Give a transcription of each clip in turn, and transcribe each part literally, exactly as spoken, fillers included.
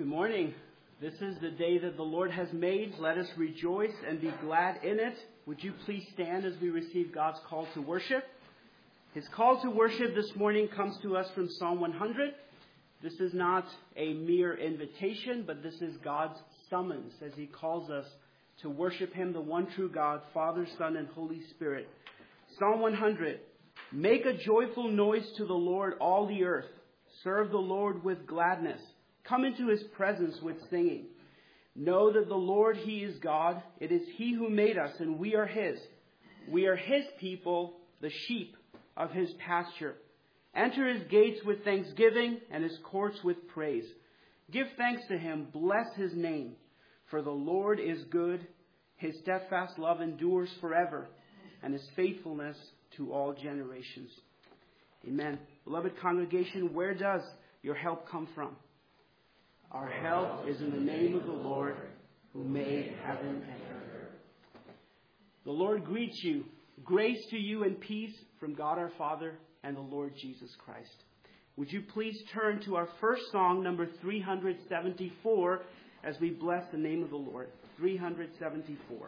Good morning. This is the day that the Lord has made. Let us rejoice and be glad in it. Would you please stand as we receive God's call to worship? His call to worship this morning comes to us from Psalm one hundred. This is not a mere invitation, but this is God's summons as He calls us to worship Him, the one true God, Father, Son, and Holy Spirit. Psalm one hundred. Make a joyful noise to the Lord, all the earth. Serve the Lord with gladness. Come into His presence with singing. Know that the Lord, He is God. It is He who made us, and we are His. We are His people, the sheep of His pasture. Enter His gates with thanksgiving and His courts with praise. Give thanks to Him. Bless His name. For the Lord is good. His steadfast love endures forever, and His faithfulness to all generations. Amen. Beloved congregation, where does your help come from? Our help is in the name of the Lord, who made heaven and earth. The Lord greets you. Grace to you and peace from God our Father and the Lord Jesus Christ. Would you please turn to our first song, number three seventy-four, as we bless the name of the Lord. three seventy-four.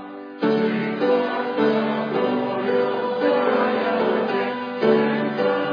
Thank you.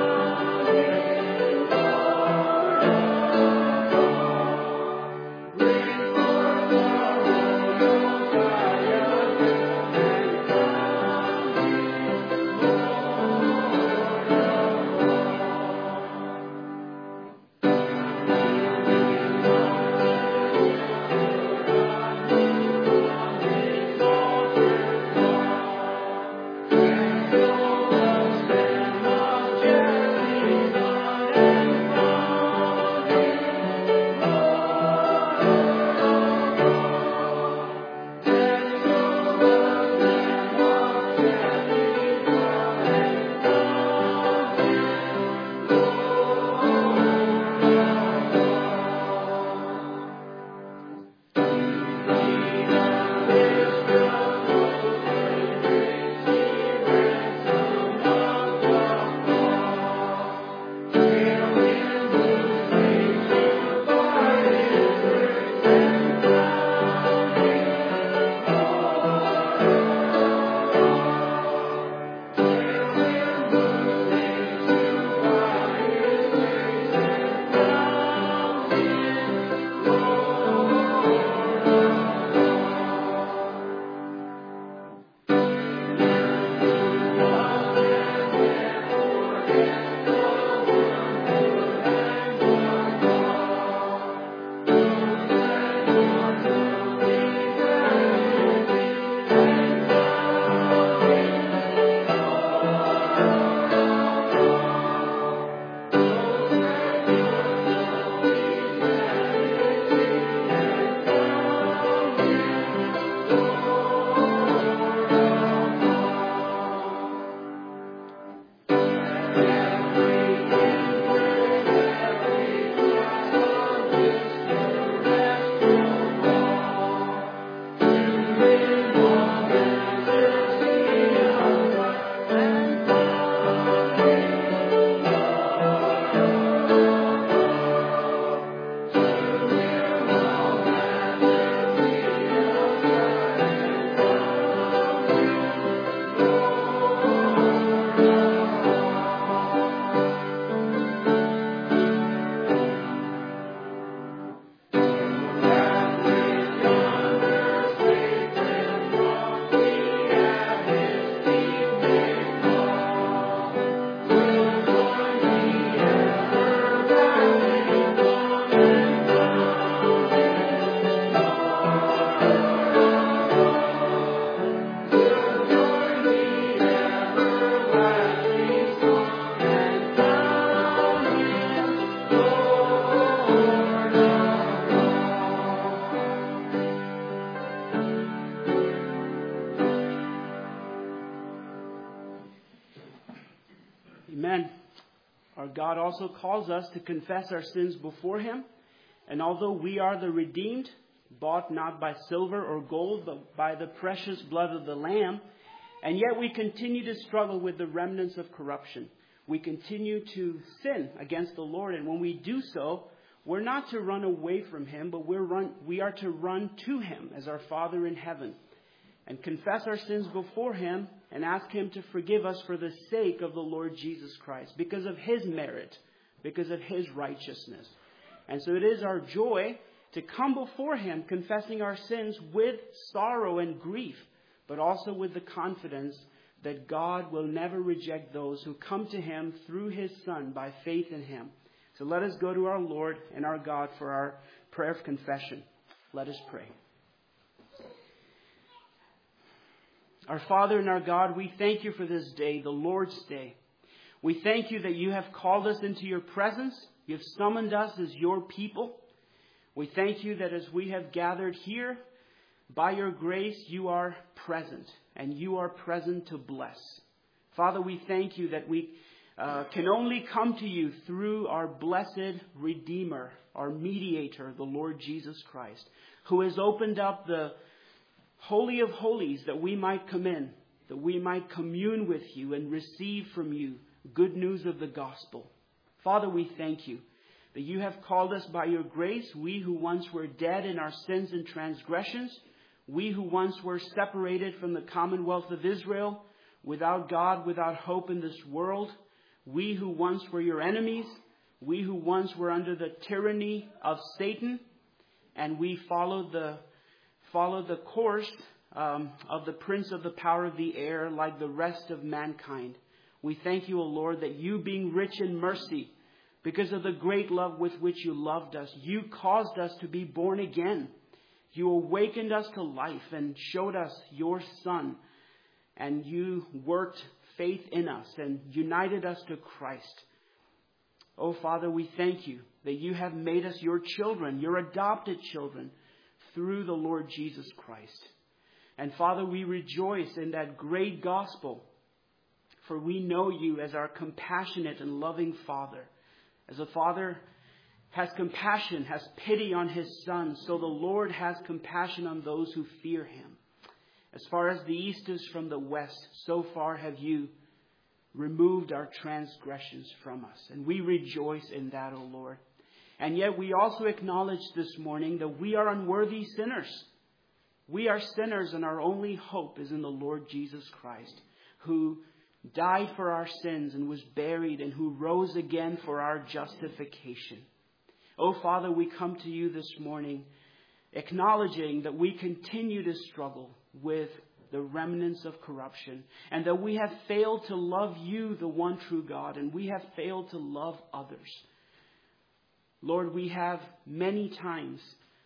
God also calls us to confess our sins before Him. And although we are the redeemed, bought not by silver or gold, but by the precious blood of the Lamb, and yet we continue to struggle with the remnants of corruption. We continue to sin against the Lord. And when we do so, we're not to run away from Him, but we're run, we are to run to Him as our Father in heaven and confess our sins before Him and ask Him to forgive us for the sake of the Lord Jesus Christ, because of His merit, because of His righteousness. And so it is our joy to come before Him confessing our sins with sorrow and grief, but also with the confidence that God will never reject those who come to Him through His Son by faith in Him. So let us go to our Lord and our God for our prayer of confession. Let us pray. Our Father and our God, we thank You for this day, the Lord's Day. We thank You that You have called us into Your presence. You have summoned us as Your people. We thank You that as we have gathered here, by Your grace, You are present, and You are present to bless. Father, we thank You that we uh, can only come to You through our blessed Redeemer, our mediator, the Lord Jesus Christ, who has opened up the Holy of Holies that we might come in, that we might commune with You and receive from You good news of the gospel. Father, we thank You that You have called us by Your grace, we who once were dead in our sins and transgressions, we who once were separated from the commonwealth of Israel, without God, without hope in this world, we who once were Your enemies, we who once were under the tyranny of Satan, and we followed the followed the course um, of the prince of the power of the air like the rest of mankind. We thank You, O Lord, that You, being rich in mercy, because of the great love with which You loved us, You caused us to be born again. You awakened us to life and showed us Your Son. And You worked faith in us and united us to Christ. Oh, Father, we thank You that You have made us Your children, Your adopted children, through the Lord Jesus Christ. And Father, we rejoice in that great gospel, for we know You as our compassionate and loving Father. As a Father has compassion, has pity on His Son, so the Lord has compassion on those who fear Him. As far as the east is from the west, so far have You removed our transgressions from us. And we rejoice in that, O Lord. And yet we also acknowledge this morning that we are unworthy sinners. We are sinners, and our only hope is in the Lord Jesus Christ, who died for our sins and was buried, and who rose again for our justification. Oh, Father, we come to You this morning acknowledging that we continue to struggle with the remnants of corruption, and that we have failed to love You, the one true God, and we have failed to love others. Lord, we have many times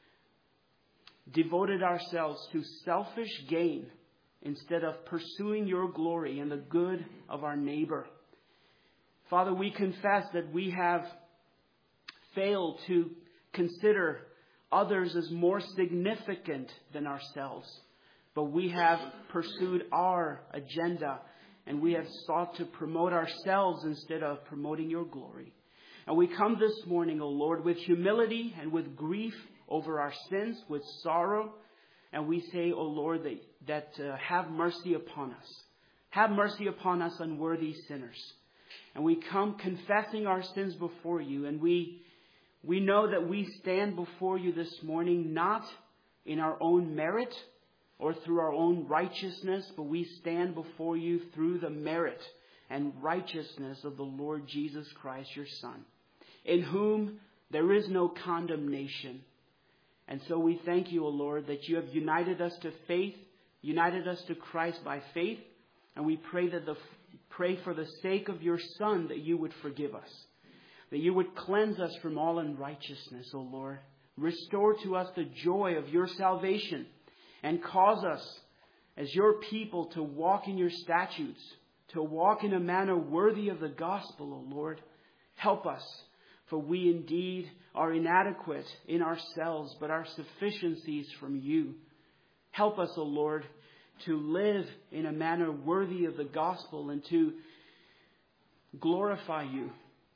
devoted ourselves to selfish gain instead of pursuing Your glory and the good of our neighbor. Father, we confess that we have failed to consider others as more significant than ourselves, but we have pursued our agenda, and we have sought to promote ourselves instead of promoting Your glory. And we come this morning, O Lord, with humility and with grief over our sins, with sorrow. And we say, O Lord, that, that uh, have mercy upon us. Have mercy upon us, unworthy sinners. And we come confessing our sins before You. And we, we know that we stand before You this morning, not in our own merit or through our own righteousness, but we stand before You through the merit and righteousness of the Lord Jesus Christ, Your Son, in whom there is no condemnation. And so we thank You, O Lord, that You have united us to faith, united us to Christ by faith. And we pray that the pray for the sake of Your Son that You would forgive us, that You would cleanse us from all unrighteousness, O Lord. Restore to us the joy of Your salvation, and cause us as Your people to walk in Your statutes, to walk in a manner worthy of the gospel, O Lord. Help us, for we indeed are inadequate in ourselves, but our sufficiency is from You. Help us, O Lord, to live in a manner worthy of the gospel and to glorify You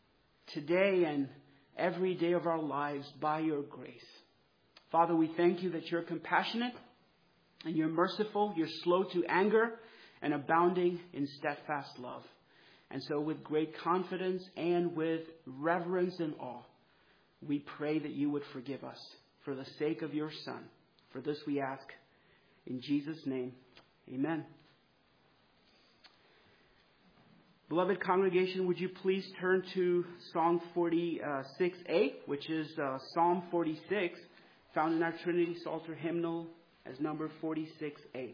today and every day of our lives by your grace. Father, we thank you that you're compassionate and you're merciful, you're slow to anger and abounding in steadfast love. And so with great confidence and with reverence and awe, we pray that you would forgive us for the sake of your Son. For this we ask in Jesus' name. Amen. Beloved congregation, would you please turn to Psalm forty-six A, which is uh, Psalm forty-six, found in our Trinity Psalter hymnal as number forty-six A.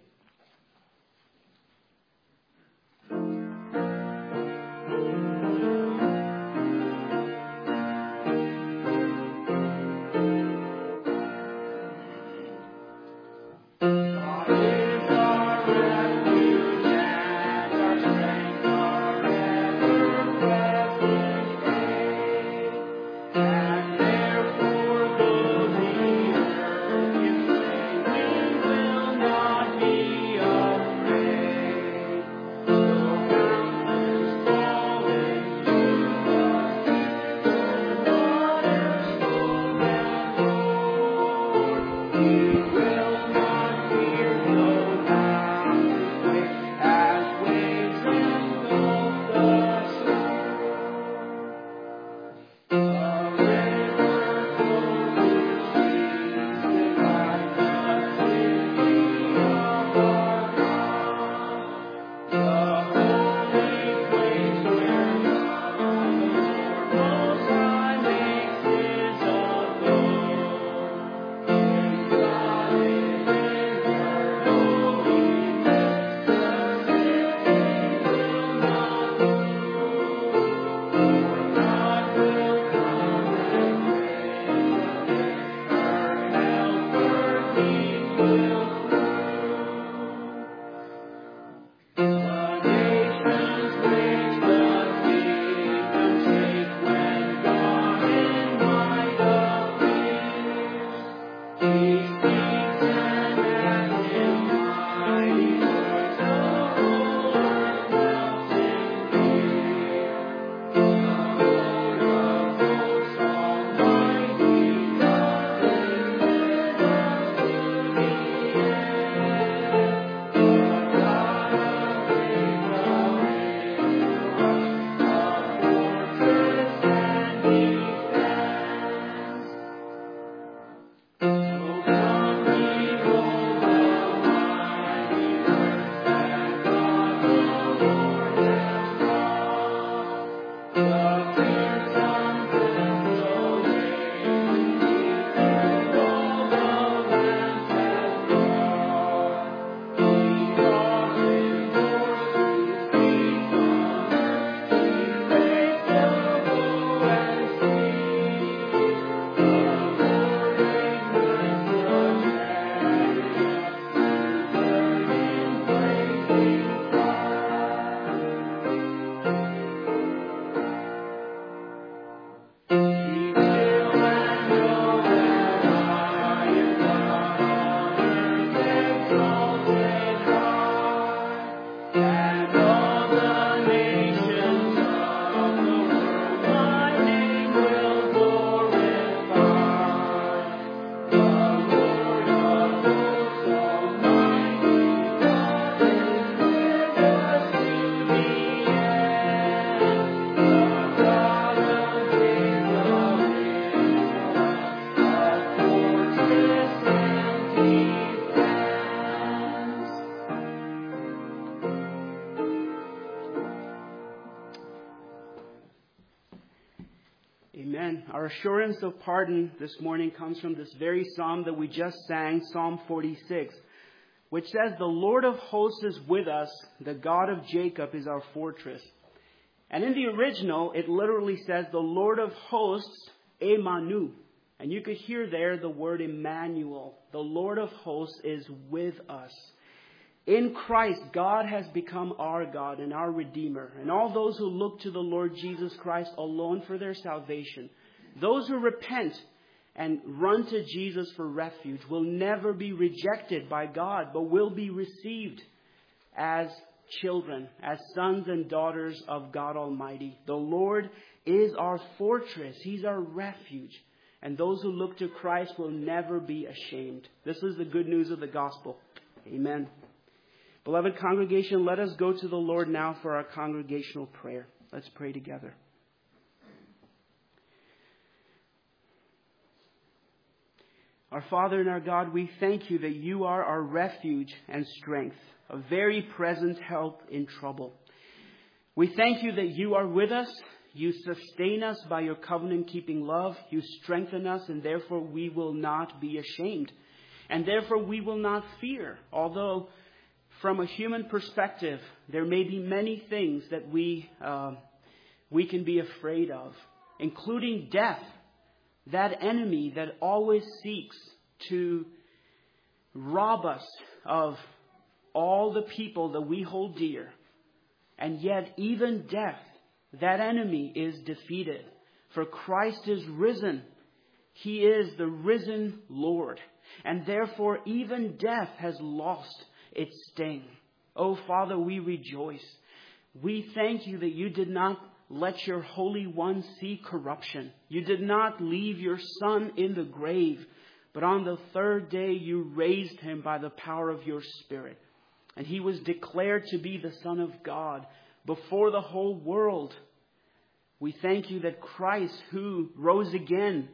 Our assurance of pardon this morning comes from this very psalm that we just sang, Psalm forty-six, which says, "The Lord of hosts is with us, the God of Jacob is our fortress." And in the original, it literally says, "The Lord of hosts, Emanu." And you could hear there the word Emmanuel. The Lord of hosts is with us. In Christ, God has become our God and our Redeemer. And all those who look to the Lord Jesus Christ alone for their salvation, those who repent and run to Jesus for refuge, will never be rejected by God, but will be received as children, as sons and daughters of God Almighty. The Lord is our fortress. He's our refuge. And those who look to Christ will never be ashamed. This is the good news of the gospel. Amen. Beloved congregation, let us go to the Lord now for our congregational prayer. Let's pray together. Our Father and our God, we thank you that you are our refuge and strength, a very present help in trouble. We thank you that you are with us. You sustain us by your covenant-keeping love. You strengthen us, and therefore we will not be ashamed. And therefore we will not fear, although from a human perspective, there may be many things that we uh, we can be afraid of, including death, that enemy that always seeks to rob us of all the people that we hold dear. And yet even death, that enemy is defeated. For Christ is risen. He is the risen Lord. And therefore even death has lost its sting. Oh, Father, we rejoice. We thank you that you did not let your Holy One see corruption. You did not leave your Son in the grave, but on the third day you raised him by the power of your Spirit. And he was declared to be the Son of God before the whole world. We thank you that Christ, who rose again,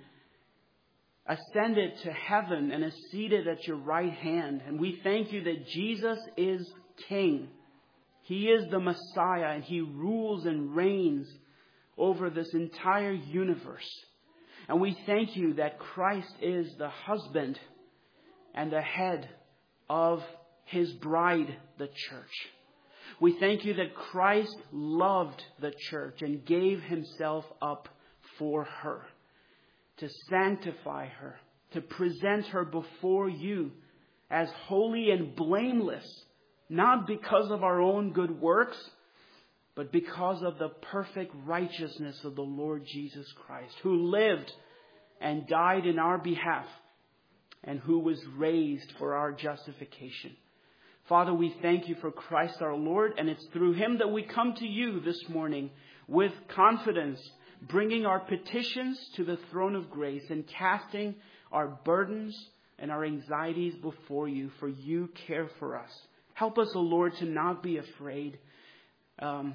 ascended to heaven and is seated at your right hand. And we thank you that Jesus is King. He is the Messiah, and he rules and reigns over this entire universe. And we thank you that Christ is the husband and the head of his bride, the church. We thank you that Christ loved the church and gave himself up for her, to sanctify her, to present her before you as holy and blameless, not because of our own good works, but because of the perfect righteousness of the Lord Jesus Christ, who lived and died in our behalf and who was raised for our justification. Father, we thank you for Christ our Lord, and it's through him that we come to you this morning with confidence, bringing our petitions to the throne of grace and casting our burdens and our anxieties before you, for you care for us. Help us, O Lord, to not be afraid. Um,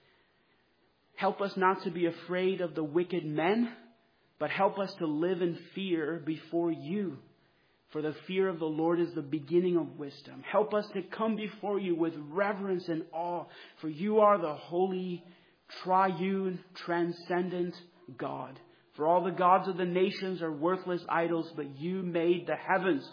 help us not to be afraid of the wicked men, but help us to live in fear before you. For the fear of the Lord is the beginning of wisdom. Help us to come before you with reverence and awe, for you are the holy, triune, transcendent God. For all the gods of the nations are worthless idols, but you made the heavens.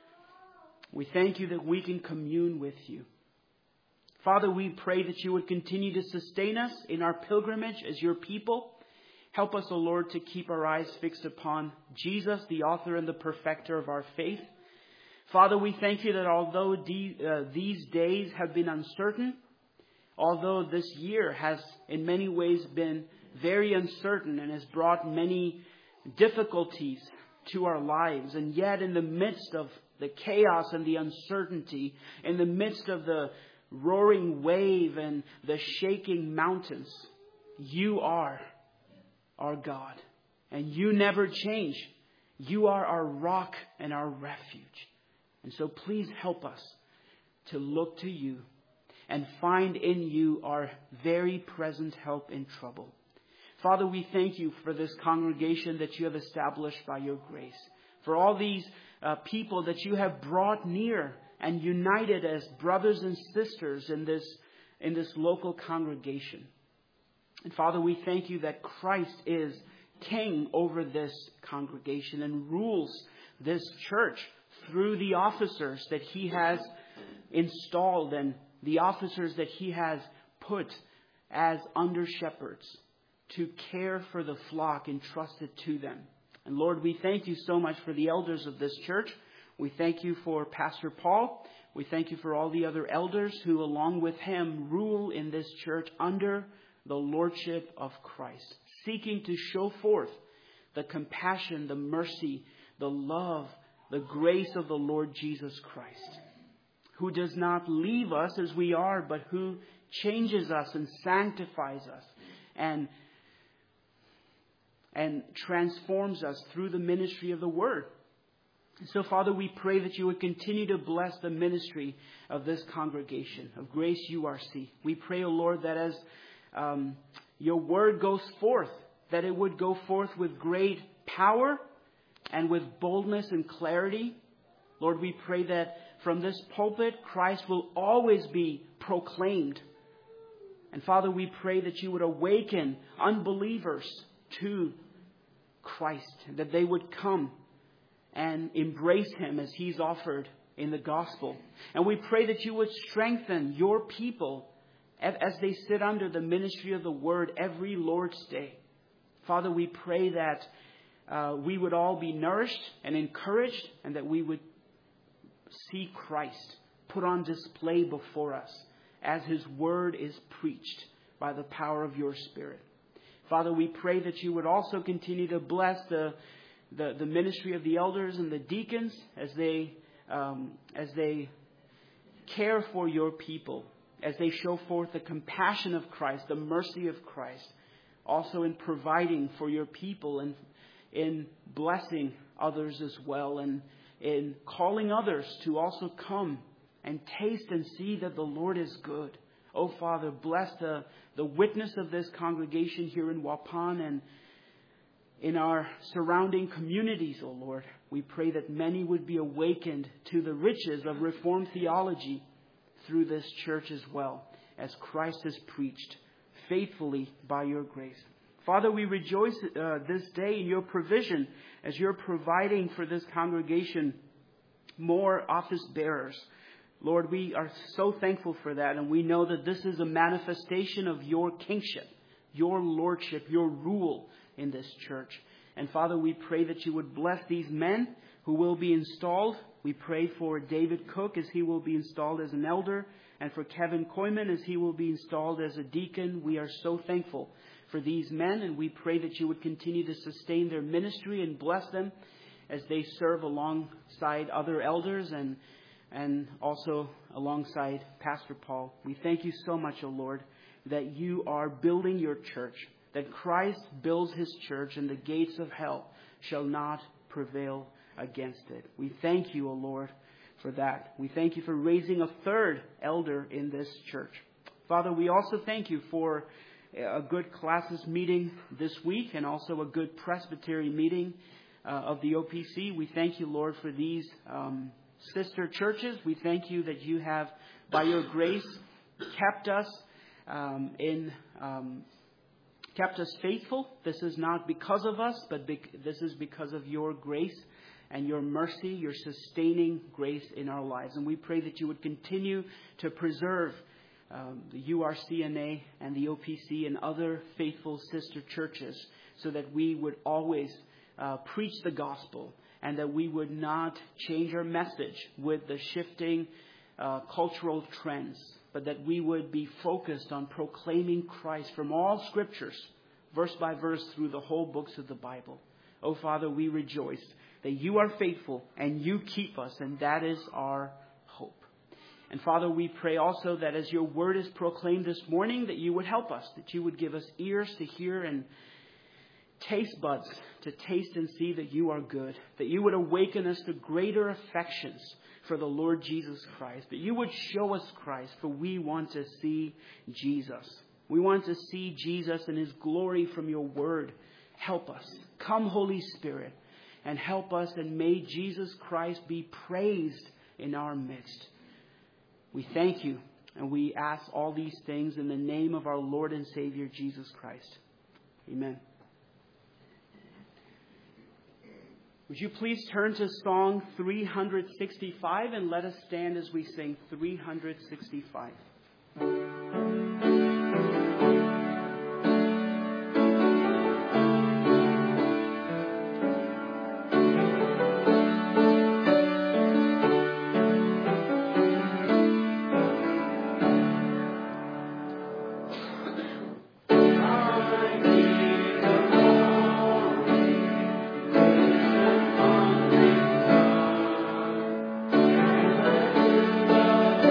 We thank you that we can commune with you. Father, we pray that you would continue to sustain us in our pilgrimage as your people. Help us, O Lord, to keep our eyes fixed upon Jesus, the author and the perfecter of our faith. Father, we thank you that although de- uh, these days have been uncertain, although this year has in many ways been very uncertain and has brought many difficulties to our lives, and yet in the midst of the chaos and the uncertainty, in the midst of the roaring wave and the shaking mountains, you are our God, and you never change. You are our rock and our refuge. And so please help us to look to you and find in you our very present help in trouble. Father, we thank you for this congregation that you have established by your grace, for all these uh, people that you have brought near and united as brothers and sisters in this, in this local congregation. And Father, we thank you that Christ is King over this congregation and rules this church through the officers that he has installed and the officers that he has put as under shepherds to care for the flock entrusted to them. And Lord, we thank you so much for the elders of this church. We thank you for Pastor Paul. We thank you for all the other elders who, along with him, rule in this church under the lordship of Christ, seeking to show forth the compassion, the mercy, the love, the grace of the Lord Jesus Christ, who does not leave us as we are, but who changes us and sanctifies us and, and transforms us through the ministry of the Word. So, Father, we pray that you would continue to bless the ministry of this congregation, of Grace U R C. We pray, O Lord, that as um, your word goes forth, that it would go forth with great power and with boldness and clarity. Lord, we pray that from this pulpit, Christ will always be proclaimed. And Father, we pray that you would awaken unbelievers to Christ, that they would come and embrace him as he's offered in the gospel. And we pray that you would strengthen your people as they sit under the ministry of the word every Lord's Day. Father, we pray that uh, we would all be nourished and encouraged, and that we would see Christ put on display before us as his word is preached by the power of your Spirit. Father, we pray that you would also continue to bless the The, the ministry of the elders and the deacons as they um, as they care for your people, as they show forth the compassion of Christ, the mercy of Christ, also in providing for your people and in blessing others as well, and in calling others to also come and taste and see that the Lord is good. Oh, Father, bless the, the witness of this congregation here in Waupun and in our surrounding communities, O Lord. We pray that many would be awakened to the riches of Reformed theology through this church as well, as Christ has preached faithfully by your grace. Father, we rejoice uh, this day in your provision as you're providing for this congregation more office bearers. Lord, we are so thankful for that, and we know that this is a manifestation of your kingship, your lordship, your rule in this church. And Father, we pray that you would bless these men who will be installed. We pray for David Cook as he will be installed as an elder, and for Kevin Koyman as he will be installed as a deacon. We are so thankful for these men, and we pray that you would continue to sustain their ministry and bless them as they serve alongside other elders and and also alongside Pastor Paul. We thank you so much, O Lord, that you are building your church, that Christ builds his church, and the gates of hell shall not prevail against it. We thank you, O Lord, for that. We thank you for raising a third elder in this church. Father, we also thank you for a good classes meeting this week, and also a good presbytery meeting uh, of the O P C. We thank you, Lord, for these um, sister churches. We thank you that you have, by your grace, kept us um, in... Um, kept us faithful. This is not because of us, but bec- this is because of your grace and your mercy, your sustaining grace in our lives. And we pray that you would continue to preserve um, the U R C N A and the O P C and other faithful sister churches, so that we would always uh, preach the gospel, and that we would not change our message with the shifting uh, cultural trends, but that we would be focused on proclaiming Christ from all scriptures, verse by verse, through the whole books of the Bible. Oh, Father, we rejoice that you are faithful and you keep us, and that is our hope. And Father, we pray also that as your word is proclaimed this morning, that you would help us, that you would give us ears to hear and taste buds to taste and see that you are good, that you would awaken us to greater affections for the Lord Jesus Christ, that you would show us Christ, for we want to see Jesus. We want to see Jesus and his glory from your word. Help us. Come, Holy Spirit, and help us, and may Jesus Christ be praised in our midst. We thank you, and we ask all these things in the name of our Lord and Savior, Jesus Christ. Amen. Would you please turn to Song three sixty-five, and let us stand as we sing three sixty-five. Thank you.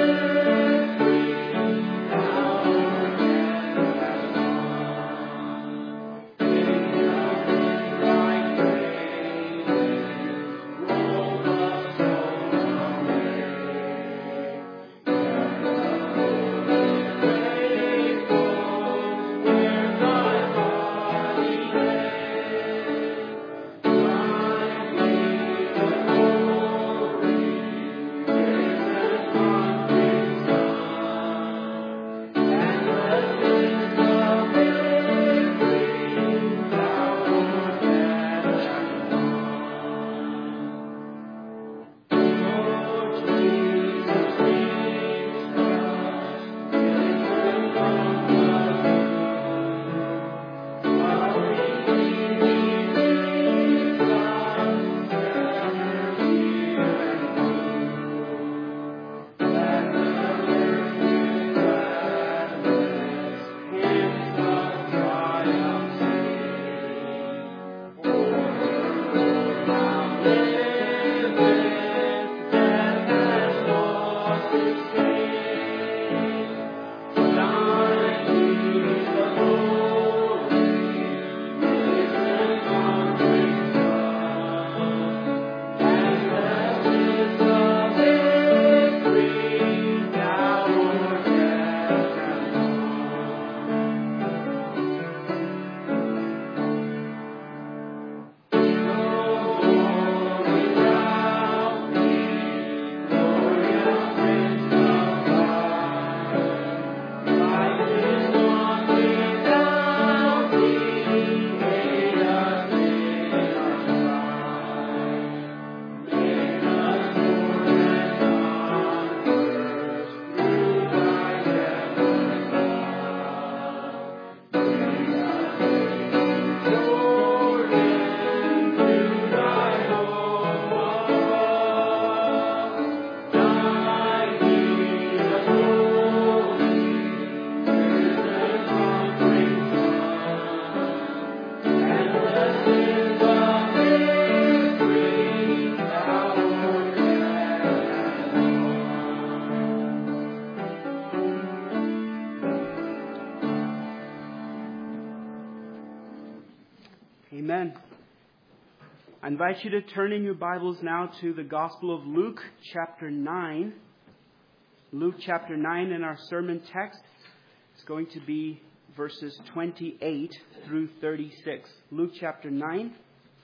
Amen. I invite you to turn in your Bibles now to the Gospel of Luke, chapter nine. Luke, chapter nine, in our sermon text. It's going to be verses twenty-eight through thirty-six. Luke, chapter nine,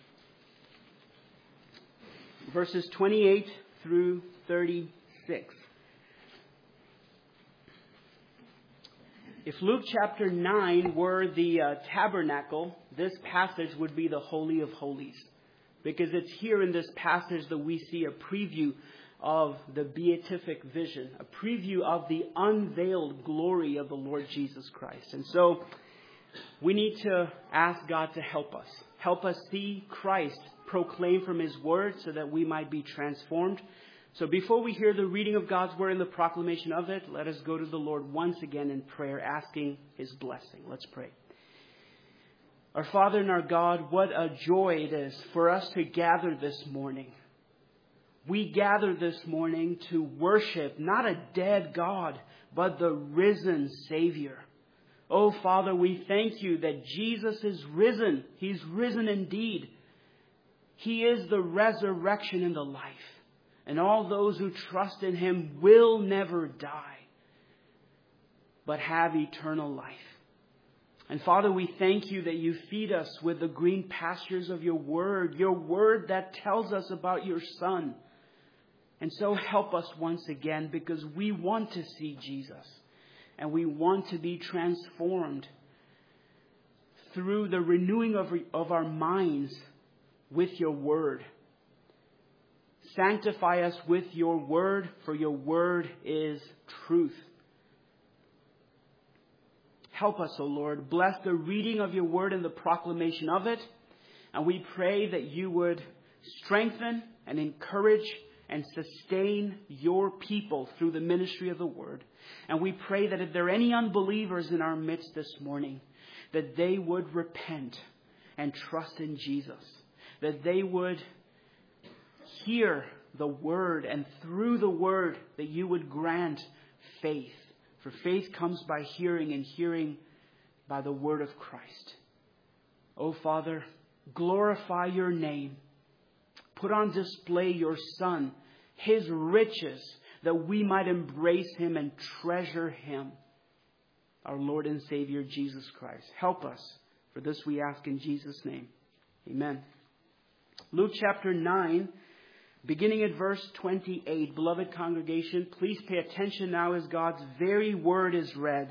verses twenty-eight through thirty-six. If Luke chapter nine were the uh, tabernacle, this passage would be the Holy of Holies. Because it's here in this passage that we see a preview of the beatific vision, a preview of the unveiled glory of the Lord Jesus Christ. And so we need to ask God to help us. Help us see Christ proclaimed from His Word so that we might be transformed. So before we hear the reading of God's Word and the proclamation of it, let us go to the Lord once again in prayer, asking His blessing. Let's pray. Our Father and our God, what a joy it is for us to gather this morning. We gather this morning to worship not a dead God, but the risen Savior. Oh, Father, we thank you that Jesus is risen. He's risen indeed. He is the resurrection and the life. And all those who trust in Him will never die, but have eternal life. And Father, we thank you that you feed us with the green pastures of your word, your word that tells us about your Son. And so help us once again, because we want to see Jesus and we want to be transformed through the renewing of, of our minds with your word. Sanctify us with your word, for your word is truth. Help us, O Lord. Bless the reading of your word and the proclamation of it. And we pray that you would strengthen and encourage and sustain your people through the ministry of the word. And we pray that if there are any unbelievers in our midst this morning, that they would repent and trust in Jesus. That they would hear the word, and through the word that you would grant faith. For faith comes by hearing, and hearing by the word of Christ. Oh, Father, glorify your name. Put on display your Son, His riches, that we might embrace Him and treasure Him, our Lord and Savior, Jesus Christ. Help us. For this we ask in Jesus' name. Amen. Luke chapter nine, beginning at verse twenty-eight. Beloved congregation, please pay attention now as God's very word is read.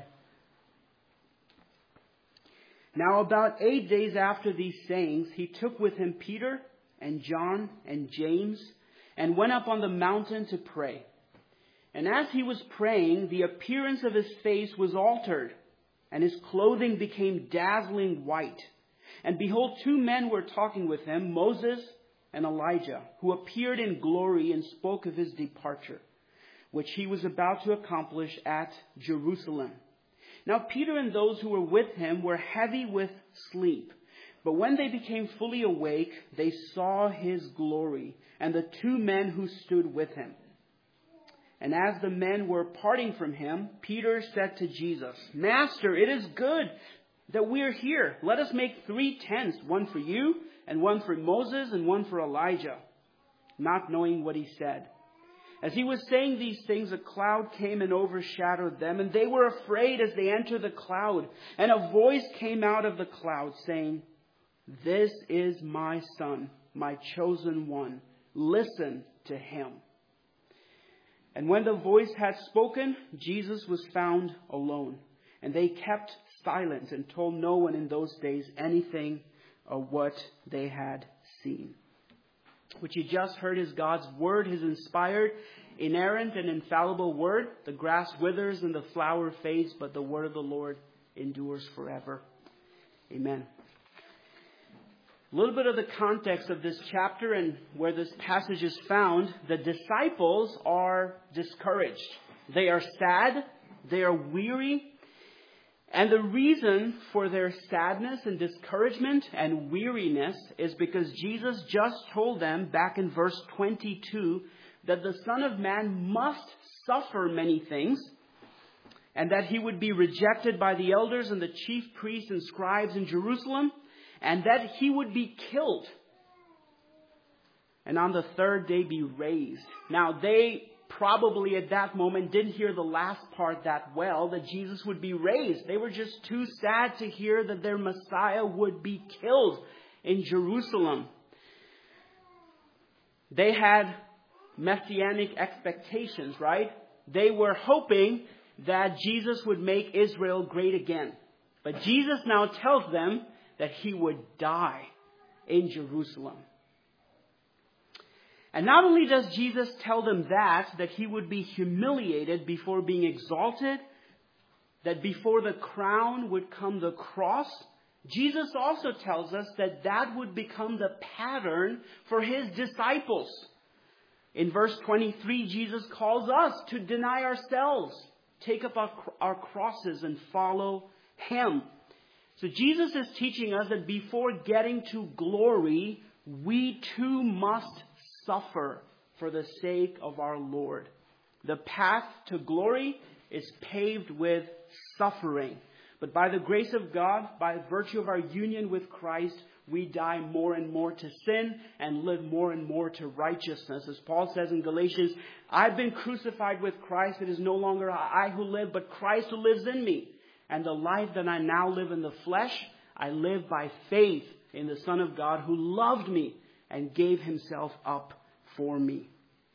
Now about eight days after these sayings, He took with Him Peter and John and James and went up on the mountain to pray. And as He was praying, the appearance of His face was altered, and His clothing became dazzling white. And behold, two men were talking with Him, Moses and Elijah, who appeared in glory and spoke of His departure, which He was about to accomplish at Jerusalem. Now Peter and those who were with Him were heavy with sleep. But when they became fully awake, they saw His glory and the two men who stood with Him. And as the men were parting from Him, Peter said to Jesus, Master, it is good that we are here. Let us make three tents, one for you, and one for Moses, and one for Elijah, not knowing what he said. As he was saying these things, a cloud came and overshadowed them, and they were afraid as they entered the cloud. And a voice came out of the cloud saying, This is my Son, my chosen one. Listen to Him. And when the voice had spoken, Jesus was found alone. And they kept silent and told no one in those days anything of what they had seen. What you just heard is God's word, His inspired, inerrant, and infallible word. The grass withers and the flower fades, but the word of the Lord endures forever. Amen. A little bit of the context of this chapter and where this passage is found. The disciples are discouraged. They are sad. They are weary. And the reason for their sadness and discouragement and weariness is because Jesus just told them back in verse twenty-two that the Son of Man must suffer many things, and that He would be rejected by the elders and the chief priests and scribes in Jerusalem, and that he would be killed. And on the third day be raised. Now they probably at that moment didn't hear the last part that well, that Jesus would be raised. They were just too sad to hear that their Messiah would be killed in Jerusalem. They had messianic expectations, right? They were hoping that Jesus would make Israel great again. But Jesus now tells them that he would die in Jerusalem. And not only does Jesus tell them that, that he would be humiliated before being exalted, that before the crown would come the cross, Jesus also tells us that that would become the pattern for his disciples. In verse twenty-three, Jesus calls us to deny ourselves, take up our, our crosses and follow him. So Jesus is teaching us that before getting to glory, we too must suffer for the sake of our Lord. The path to glory is paved with suffering. But by the grace of God, by virtue of our union with Christ, we die more and more to sin and live more and more to righteousness. As Paul says in Galatians, I've been crucified with Christ. It is no longer I who live, but Christ who lives in me. And the life that I now live in the flesh, I live by faith in the Son of God who loved me and gave himself up for me.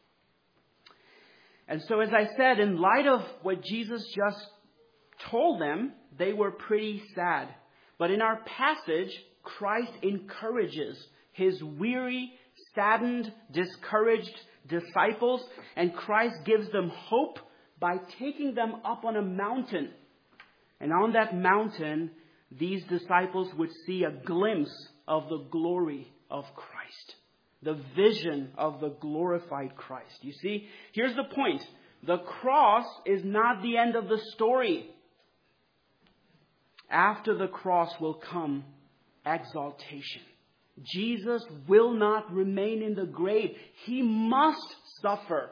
And so, as I said, in light of what Jesus just told them, they were pretty sad. But in our passage, Christ encourages his weary, saddened, discouraged disciples, and Christ gives them hope by taking them up on a mountain. And on that mountain, these disciples would see a glimpse of the glory of Christ, the vision of the glorified Christ. You see, here's the point. The cross is not the end of the story. After the cross will come exaltation. Jesus will not remain in the grave. He must suffer.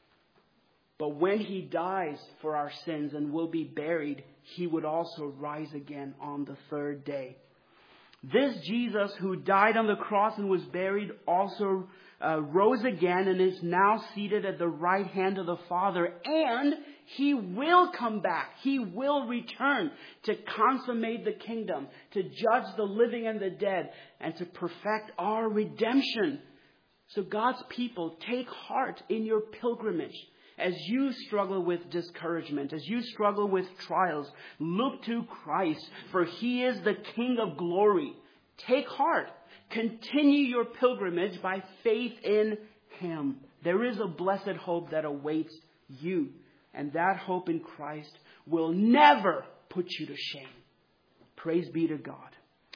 But when he dies for our sins and will be buried, he would also rise again on the third day. This Jesus who died on the cross and was buried also uh, rose again and is now seated at the right hand of the Father. And he will come back. He will return to consummate the kingdom, to judge the living and the dead, and to perfect our redemption. So God's people, take heart in your pilgrimage. As you struggle with discouragement, as you struggle with trials, look to Christ, for he is the King of glory. Take heart. Continue your pilgrimage by faith in him. There is a blessed hope that awaits you, and that hope in Christ will never put you to shame. Praise be to God.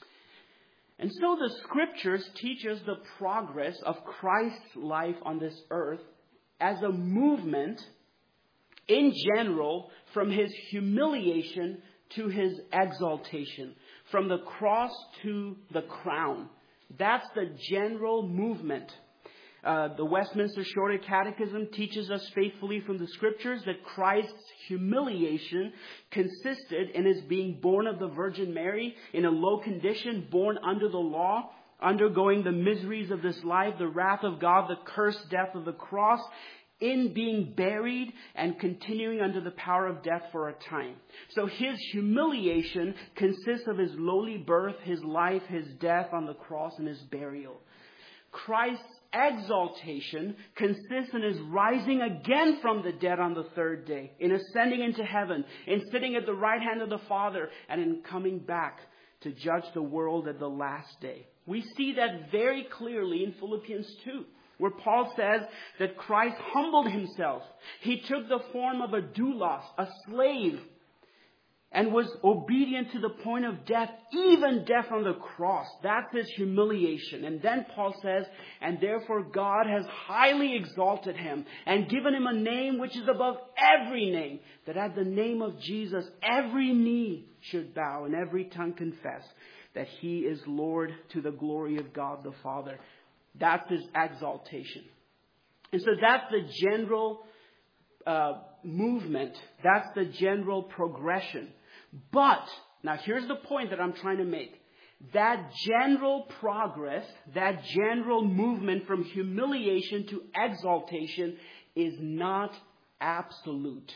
And so the scriptures teach us the progress of Christ's life on this earth as a movement in general from his humiliation to his exaltation, from the cross to the crown. That's the general movement. Uh, the Westminster Shorter Catechism teaches us faithfully from the scriptures that Christ's humiliation consisted in his being born of the Virgin Mary in a low condition, born under the law, undergoing the miseries of this life, the wrath of God, the cursed death of the cross, in being buried and continuing under the power of death for a time. So his humiliation consists of his lowly birth, his life, his death on the cross, and his burial. Christ's exaltation consists in his rising again from the dead on the third day, in ascending into heaven, in sitting at the right hand of the Father, and in coming back to judge the world at the last day. We see that very clearly in Philippians two, where Paul says that Christ humbled himself. He took the form of a doulos, a slave, and was obedient to the point of death, even death on the cross. That's his humiliation. And then Paul says, and therefore God has highly exalted him and given him a name which is above every name, that at the name of Jesus every knee should bow and every tongue confess that he is Lord, to the glory of God the Father. That's his exaltation. And so that's the general uh, movement. That's the general progression. But, now here's the point that I'm trying to make. that general progress, that general movement from humiliation to exaltation is not absolute.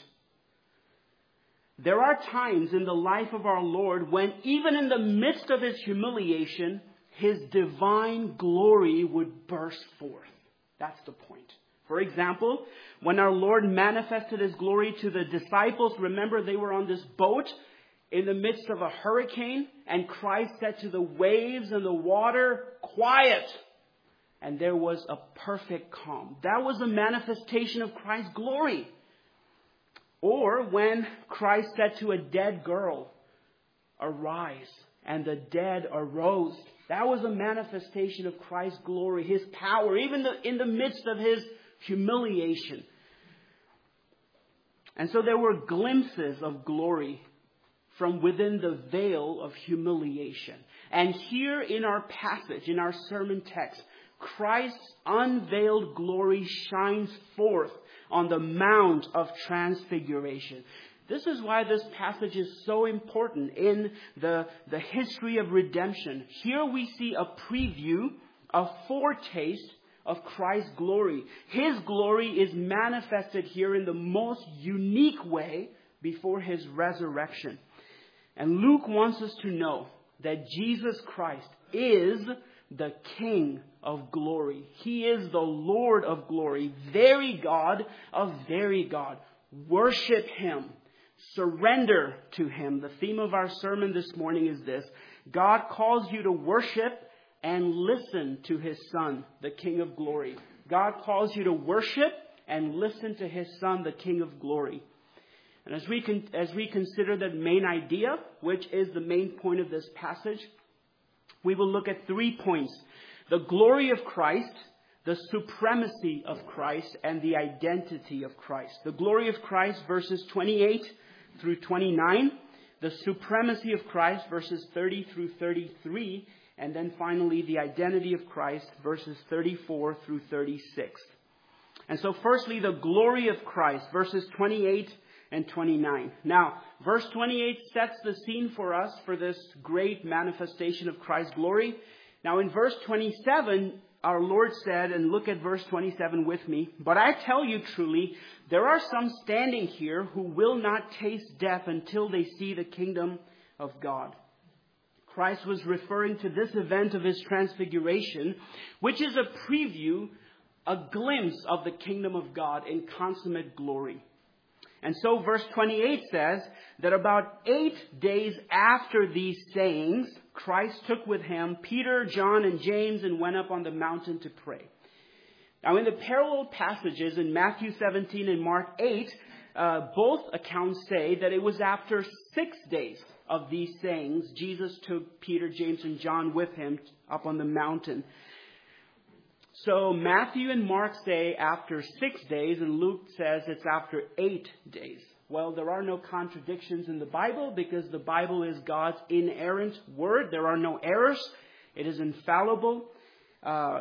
There are times in the life of our Lord when even in the midst of his humiliation, his divine glory would burst forth. That's the point. For example, when our Lord manifested his glory to the disciples, remember they were on this boat in the midst of a hurricane, and Christ said to the waves and the water, "Quiet." And there was a perfect calm. That was a manifestation of Christ's glory. Or when Christ said to a dead girl, "Arise," and the dead arose. That was a manifestation of Christ's glory, his power, even the, in the midst of his humiliation. And so there were glimpses of glory from within the veil of humiliation. And here in our passage, in our sermon text, Christ's unveiled glory shines forth on the Mount of Transfiguration. This is why this passage is so important in the, the history of redemption. Here we see a preview, a foretaste of Christ's glory. His glory is manifested here in the most unique way before his resurrection. And Luke wants us to know that Jesus Christ is the King of glory. He is the Lord of glory, very God of very God. Worship him. Surrender to him. The theme of our sermon this morning is this: God calls you to worship and listen to his Son, the King of glory. God calls you to worship and listen to his Son, the King of glory. And as we con- as we consider the main idea, which is the main point of this passage, we will look at three points: the glory of Christ, the supremacy of Christ, and the identity of Christ. The glory of Christ, verses twenty-eight through twenty-nine. The supremacy of Christ, verses thirty through thirty-three. And then finally, the identity of Christ, verses thirty-four through thirty-six. And so firstly, the glory of Christ, verses twenty-eight and twenty-nine. Now, verse twenty-eight sets the scene for us for this great manifestation of Christ's glory. Now, in verse twenty-seven, our Lord said, and look at verse twenty-seven with me, "But I tell you truly, there are some standing here who will not taste death until they see the kingdom of God." Christ was referring to this event of his transfiguration, which is a preview, a glimpse of the kingdom of God in consummate glory. And so verse twenty-eight says that about eight days after these sayings, Christ took with him Peter, John, and James and went up on the mountain to pray. Now in the parallel passages in Matthew seventeen and Mark eight, uh, both accounts say that it was after six days of these sayings, Jesus took Peter, James, and John with him up on the mountain. So Matthew and Mark say after six days, and Luke says it's after eight days. Well, there are no contradictions in the Bible because the Bible is God's inerrant word. There are no errors. It is infallible. Uh,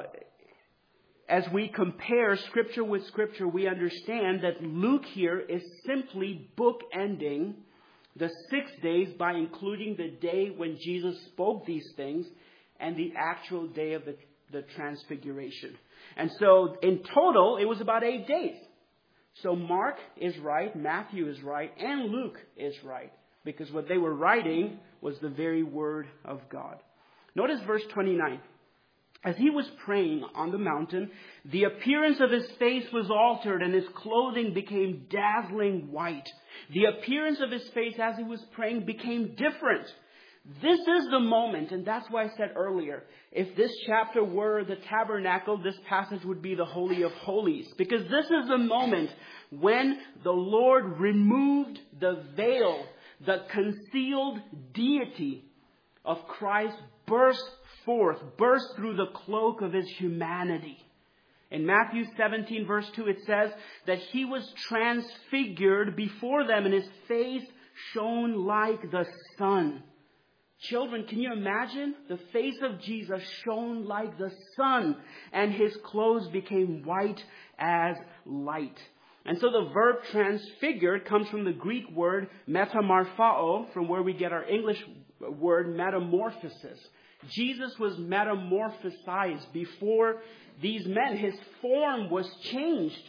as we compare Scripture with Scripture, we understand that Luke here is simply bookending the six days by including the day when Jesus spoke these things and the actual day of the, the transfiguration. And so in total, it was about eight days. So Mark is right, Matthew is right, and Luke is right, because what they were writing was the very word of God. Notice verse twenty-nine. As he was praying on the mountain, the appearance of his face was altered and his clothing became dazzling white. The appearance of his face as he was praying became different. This is the moment, and that's why I said earlier, if this chapter were the tabernacle, this passage would be the Holy of Holies. Because this is the moment when the Lord removed the veil, the concealed deity of Christ burst forth, burst through the cloak of his humanity. In Matthew seventeen verse two it says that he was transfigured before them and his face shone like the sun. Children, can you imagine? The face of Jesus shone like the sun and his clothes became white as light. And so the verb transfigured comes from the Greek word metamorphao, from where we get our English word metamorphosis. Jesus was metamorphosized before these men. His form was changed.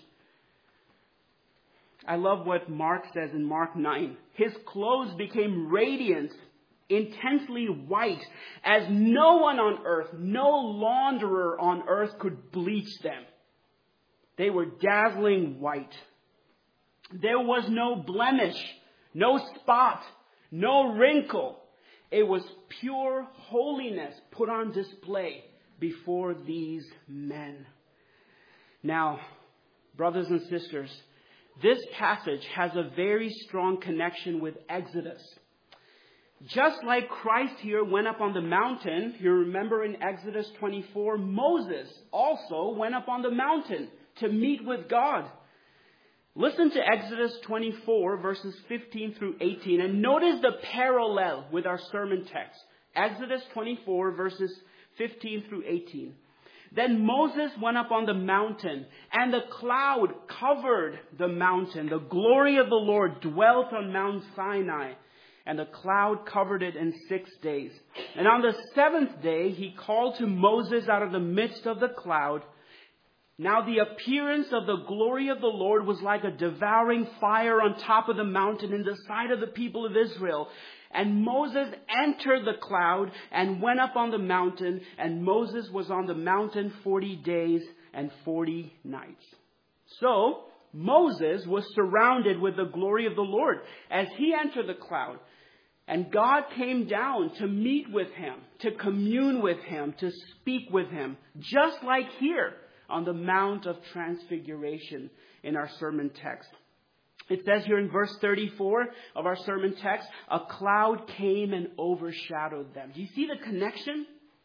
I love what Mark says in Mark nine. His clothes became radiant, intensely white, as no one on earth, no launderer on earth could bleach them. They were dazzling white. There was no blemish, no spot, no wrinkle. It was pure holiness put on display before these men. Now, brothers and sisters, this passage has a very strong connection with Exodus. Just like Christ here went up on the mountain, you remember in Exodus twenty-four, Moses also went up on the mountain to meet with God. Listen to Exodus twenty-four, verses fifteen through eighteen, and notice the parallel with our sermon text. Exodus twenty-four, verses fifteen through eighteen. Then Moses went up on the mountain, and the cloud covered the mountain. The glory of the Lord dwelt on Mount Sinai, and the cloud covered it in six days. And on the seventh day, he called to Moses out of the midst of the cloud. Now the appearance of the glory of the Lord was like a devouring fire on top of the mountain in the sight of the people of Israel. And Moses entered the cloud and went up on the mountain, and Moses was on the mountain forty days and forty nights. So Moses was surrounded with the glory of the Lord as he entered the cloud. And God came down to meet with him, to commune with him, to speak with him, just like here on the Mount of Transfiguration in our sermon text. It says here in verse thirty-four of our sermon text, a cloud came and overshadowed them. Do you see the connection?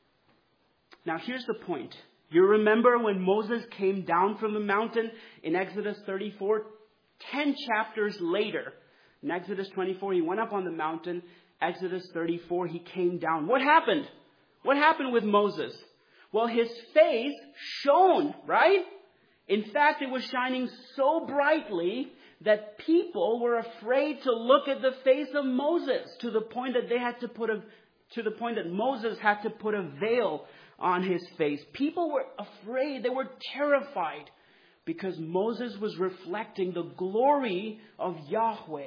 Now here's the point. You remember when Moses came down from the mountain in Exodus thirty-four, ten chapters later, in Exodus twenty-four, he went up on the mountain. Exodus thirty-four, he came down. What happened? What happened with Moses? Well, his face shone, right? In fact, it was shining so brightly that people were afraid to look at the face of Moses, to the point that they had to put a, to the point that Moses had to put a veil on his face. People were afraid. They were terrified because Moses was reflecting the glory of Yahweh.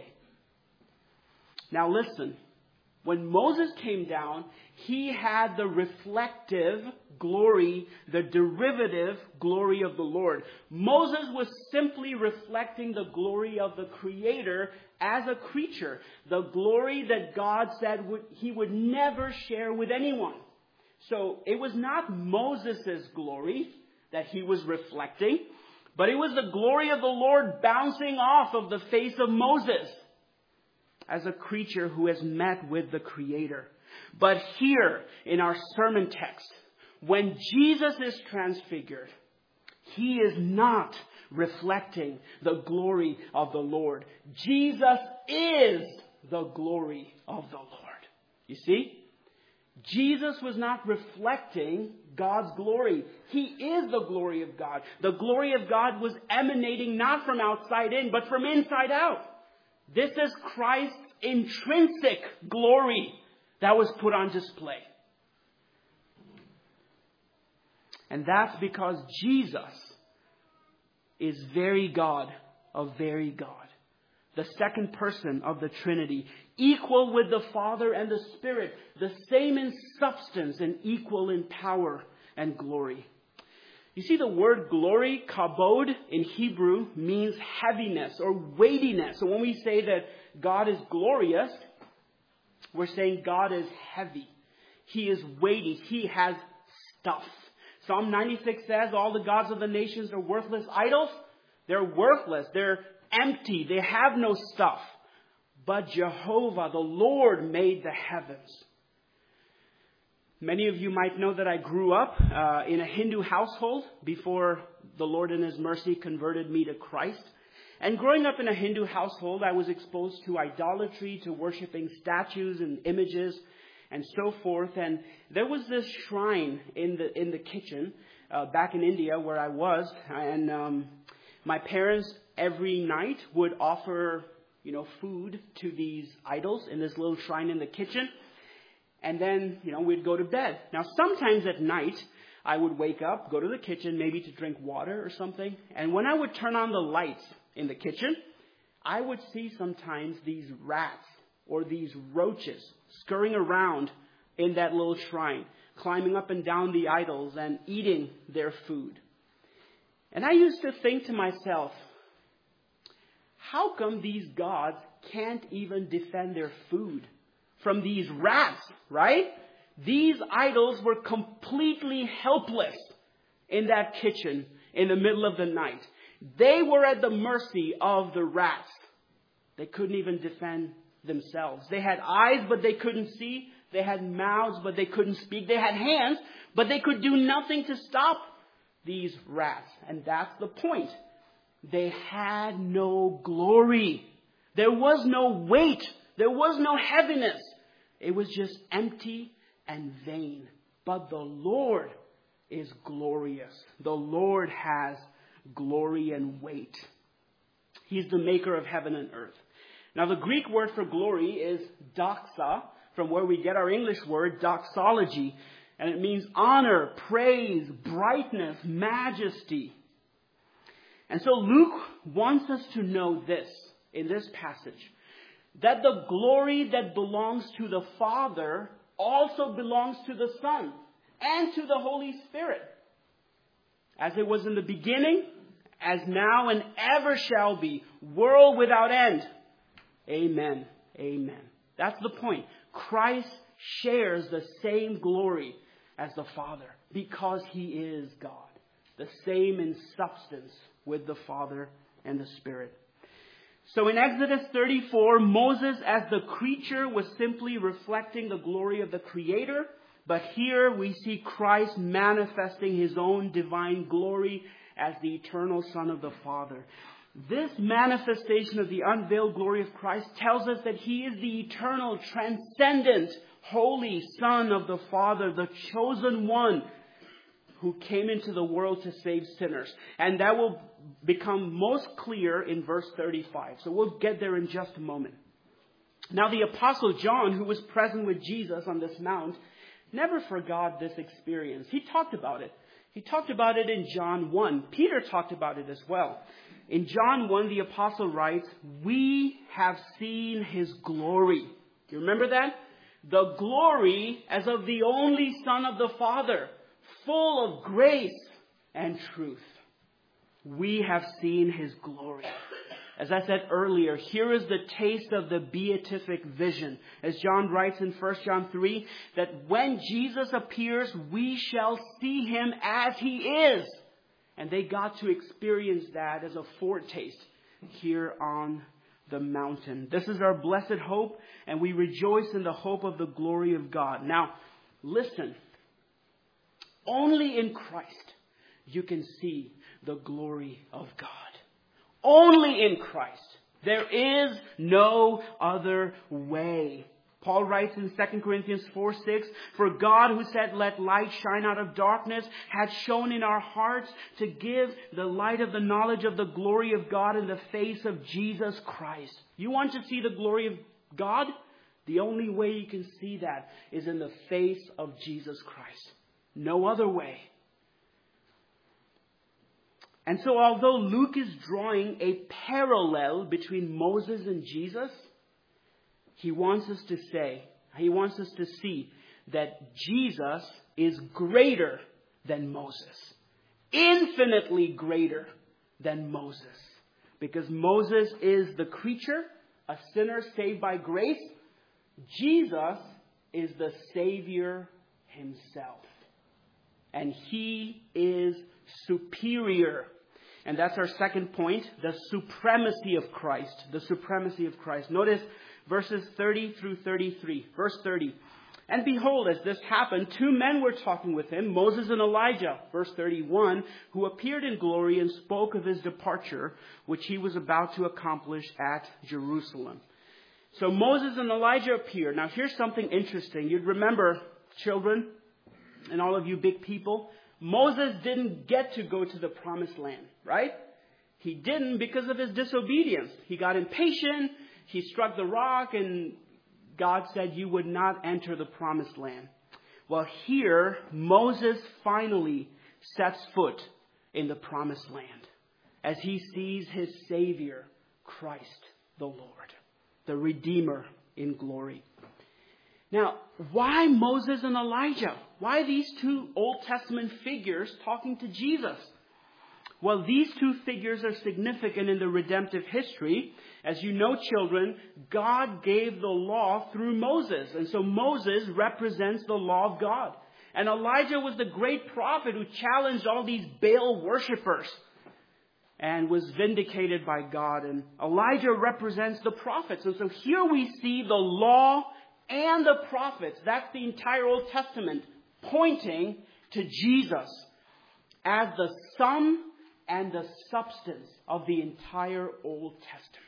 Now listen, when Moses came down, he had the reflective glory, the derivative glory of the Lord. Moses was simply reflecting the glory of the Creator as a creature, the glory that God said would, he would never share with anyone. So it was not Moses' glory that he was reflecting, but it was the glory of the Lord bouncing off of the face of Moses as a creature who has met with the Creator. But here in our sermon text, when Jesus is transfigured, he is not reflecting the glory of the Lord. Jesus is the glory of the Lord. You see? Jesus was not reflecting God's glory. He is the glory of God. The glory of God was emanating not from outside in, but from inside out. This is Christ's intrinsic glory that was put on display. And that's because Jesus is very God of very God. The second person of the Trinity, equal with the Father and the Spirit, the same in substance and equal in power and glory. You see, the word glory, kabod, in Hebrew means heaviness or weightiness. So when we say that God is glorious, we're saying God is heavy. He is weighty. He has stuff. Psalm ninety-six says all the gods of the nations are worthless idols. They're worthless. They're empty. They have no stuff. But Jehovah, the Lord, made the heavens. Many of you might know that I grew up uh, in a Hindu household before the Lord in His mercy converted me to Christ. And growing up in a Hindu household, I was exposed to idolatry, to worshiping statues and images and so forth. And there was this shrine in the in the kitchen uh, back in India where I was. And um, my parents every night would offer, you know, food to these idols in this little shrine in the kitchen. And then, you know, we'd go to bed. Now, sometimes at night, I would wake up, go to the kitchen, maybe to drink water or something. And when I would turn on the lights in the kitchen, I would see sometimes these rats or these roaches scurrying around in that little shrine, climbing up and down the idols and eating their food. And I used to think to myself, how come these gods can't even defend their food from these rats, right? These idols were completely helpless in that kitchen in the middle of the night. They were at the mercy of the rats. They couldn't even defend themselves. They had eyes, but they couldn't see. They had mouths, but they couldn't speak. They had hands, but they could do nothing to stop these rats. And that's the point. They had no glory. There was no weight. There was no heaviness. It was just empty and vain. But the Lord is glorious. The Lord has glory and weight. He's the maker of heaven and earth. Now, the Greek word for glory is doxa, from where we get our English word doxology. And it means honor, praise, brightness, majesty. And so Luke wants us to know this in this passage, that the glory that belongs to the Father also belongs to the Son and to the Holy Spirit. As it was in the beginning, as now and ever shall be, world without end. Amen. Amen. That's the point. Christ shares the same glory as the Father because he is God. The same in substance with the Father and the Spirit. So in Exodus thirty-four, Moses as the creature was simply reflecting the glory of the Creator. But here we see Christ manifesting his own divine glory as the eternal Son of the Father. This manifestation of the unveiled glory of Christ tells us that he is the eternal, transcendent, holy Son of the Father, the chosen one who came into the world to save sinners. And that will become most clear in verse thirty-five. So we'll get there in just a moment. Now the Apostle John, who was present with Jesus on this mount, never forgot this experience. He talked about it. He talked about it in John one. Peter talked about it as well. In John one, the apostle writes, "We have seen his glory." Do you remember that? The glory as of the only Son of the Father, full of grace and truth. We have seen his glory. As I said earlier, here is the taste of the beatific vision. As John writes in First John three, that when Jesus appears, we shall see him as he is. And they got to experience that as a foretaste here on the mountain. This is our blessed hope, and we rejoice in the hope of the glory of God. Now, listen. Only in Christ you can see the glory of God. Only in Christ. There is no other way. Paul writes in Second Corinthians four six, "For God who said, 'Let light shine out of darkness,' had shone in our hearts to give the light of the knowledge of the glory of God in the face of Jesus Christ." You want to see the glory of God? The only way you can see that is in the face of Jesus Christ. No other way. And so although Luke is drawing a parallel between Moses and Jesus, he wants us to say, he wants us to see that Jesus is greater than Moses. Infinitely greater than Moses. Because Moses is the creature, a sinner saved by grace. Jesus is the Savior himself. And he is superior. And that's our second point, the supremacy of Christ. The supremacy of Christ. Notice verses thirty through thirty-three. Verse thirty. "And behold, as this happened, two men were talking with him, Moses and Elijah," verse thirty-one, "who appeared in glory and spoke of his departure, which he was about to accomplish at Jerusalem." So Moses and Elijah appear. Now here's something interesting. You'd remember, children, and all of you big people, Moses didn't get to go to the promised land, right? He didn't because of his disobedience. He got impatient. He struck the rock and God said you would not enter the promised land. Well, here, Moses finally sets foot in the promised land as he sees his Savior, Christ the Lord, the Redeemer in glory. Now, why Moses and Elijah? Why these two Old Testament figures talking to Jesus? Well, these two figures are significant in the redemptive history. As you know, children, God gave the law through Moses. And so Moses represents the law of God. And Elijah was the great prophet who challenged all these Baal worshippers and was vindicated by God. And Elijah represents the prophets. And so here we see the law and the prophets. That's the entire Old Testament pointing to Jesus as the sum and the substance of the entire Old Testament.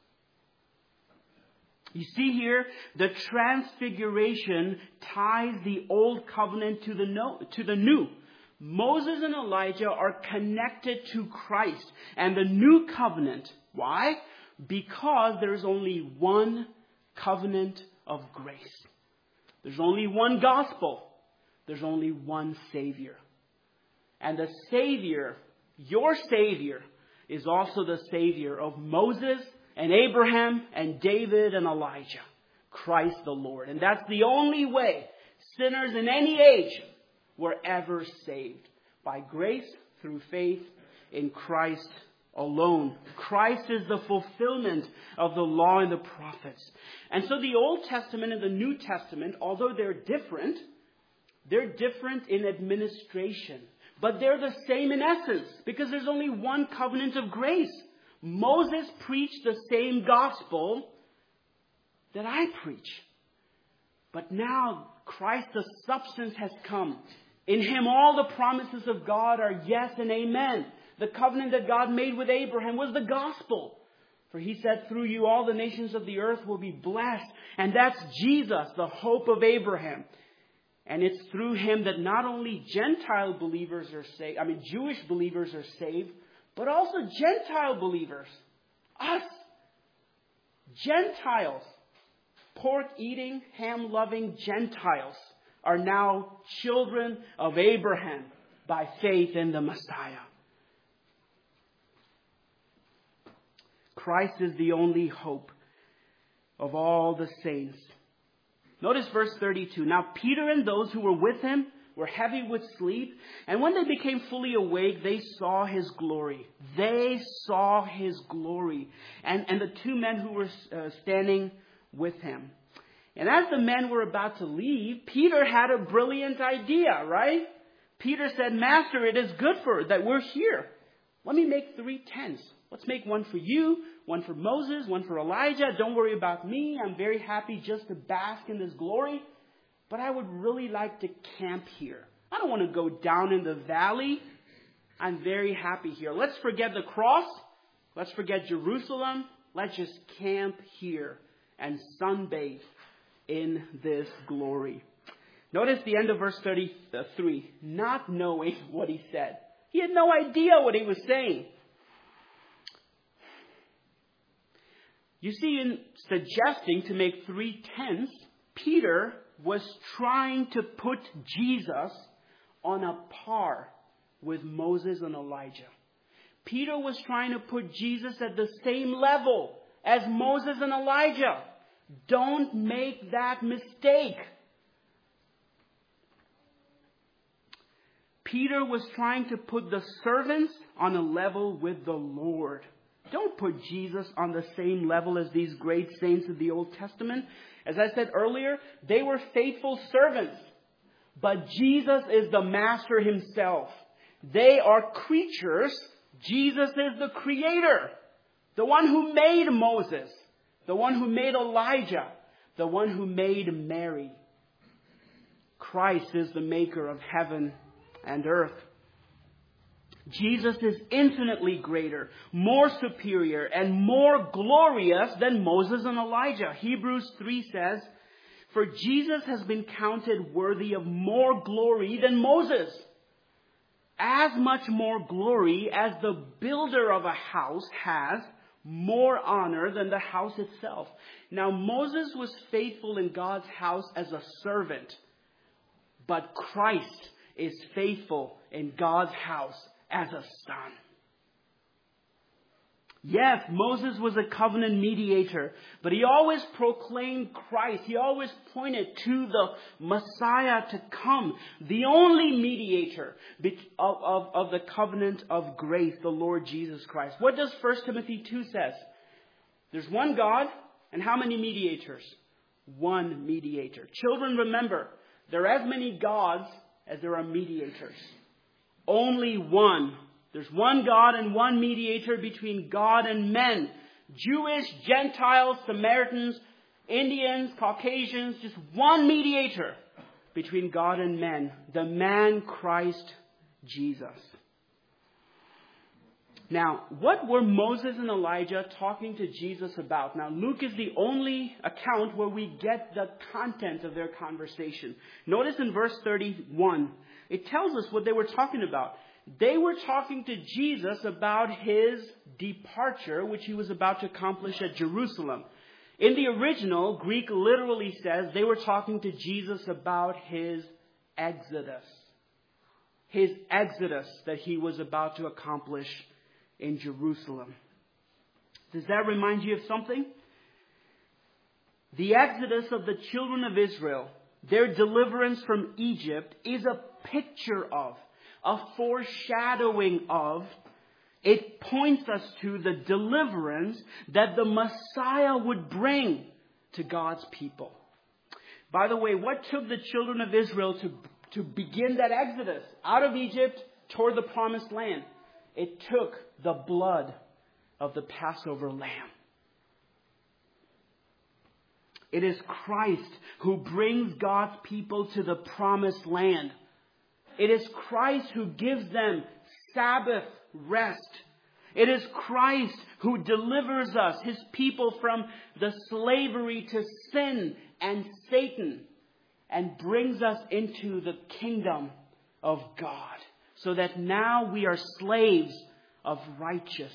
You see here, the transfiguration ties the old covenant to the, no, to the new. Moses and Elijah are connected to Christ and the new covenant. Why? Because there's only one covenant of grace. There's only one gospel. There's only one Savior. And the Savior, your Savior, is also the Savior of Moses and Abraham and David and Elijah, Christ the Lord. And that's the only way sinners in any age were ever saved, by grace through faith in Christ alone. Christ is the fulfillment of the law and the prophets. And so the Old Testament and the New Testament, although they're different, they're different in administration. But they're the same in essence, because there's only one covenant of grace. Moses preached the same gospel that I preach. But now Christ, the substance, has come. In him all the promises of God are yes and amen. The covenant that God made with Abraham was the gospel. For he said, through you all the nations of the earth will be blessed. And that's Jesus, the hope of Abraham. And it's through him that not only Gentile believers are saved, I mean Jewish believers are saved, but also Gentile believers. Us. Gentiles. Pork-eating, ham-loving Gentiles are now children of Abraham by faith in the Messiah. Christ is the only hope of all the saints. Notice verse thirty-two. Now Peter and those who were with him were heavy with sleep. And when they became fully awake, they saw his glory. They saw his glory. And, and the two men who were uh, standing with him. And as the men were about to leave, Peter had a brilliant idea, right? Peter said, Master, it is good for that we're here. Let me make three tents. Let's make one for you, one for Moses, one for Elijah. Don't worry about me. I'm very happy just to bask in this glory. But I would really like to camp here. I don't want to go down in the valley. I'm very happy here. Let's forget the cross. Let's forget Jerusalem. Let's just camp here and sunbathe in this glory. Notice the end of verse thirty-three. Not knowing what he said. He had no idea what he was saying. You see, in suggesting to make three tents, Peter was trying to put Jesus on a par with Moses and Elijah. Peter was trying to put Jesus at the same level as Moses and Elijah. Don't make that mistake. Peter was trying to put the servants on a level with the Lord. Don't put Jesus on the same level as these great saints of the Old Testament. As I said earlier, they were faithful servants. But Jesus is the master himself. They are creatures. Jesus is the creator. The one who made Moses. The one who made Elijah. The one who made Mary. Christ is the maker of heaven and earth. Jesus is infinitely greater, more superior, and more glorious than Moses and Elijah. Hebrews three says, for Jesus has been counted worthy of more glory than Moses. As much more glory as the builder of a house has more honor than the house itself. Now Moses was faithful in God's house as a servant, but Christ is faithful in God's house as a son. Yes, Moses was a covenant mediator, but he always proclaimed Christ. He always pointed to the Messiah to come, the only mediator of, of, of the covenant of grace, the Lord Jesus Christ. What does First Timothy two says? There's one God, and how many mediators? One mediator. Children, remember, there are as many gods as there are mediators. Only one. There's one God and one mediator between God and men. Jewish, Gentiles, Samaritans, Indians, Caucasians, just one mediator between God and men. The man Christ Jesus. Now, what were Moses and Elijah talking to Jesus about? Now, Luke is the only account where we get the content of their conversation. Notice in verse thirty-one, it tells us what they were talking about. They were talking to Jesus about his departure, which he was about to accomplish at Jerusalem. In the original, Greek literally says they were talking to Jesus about his exodus. His exodus that he was about to accomplish in Jerusalem. Does that remind you of something? The exodus of the children of Israel, their deliverance from Egypt, is a picture of, a foreshadowing of, it points us to the deliverance that the Messiah would bring to God's people. By the way, what took the children of Israel to, to begin that exodus out of Egypt toward the promised land? It took the blood of the Passover lamb. It is Christ who brings God's people to the promised land. It is Christ who gives them Sabbath rest. It is Christ who delivers us, his people, from the slavery to sin and Satan and brings us into the kingdom of God, so that now we are slaves of righteousness.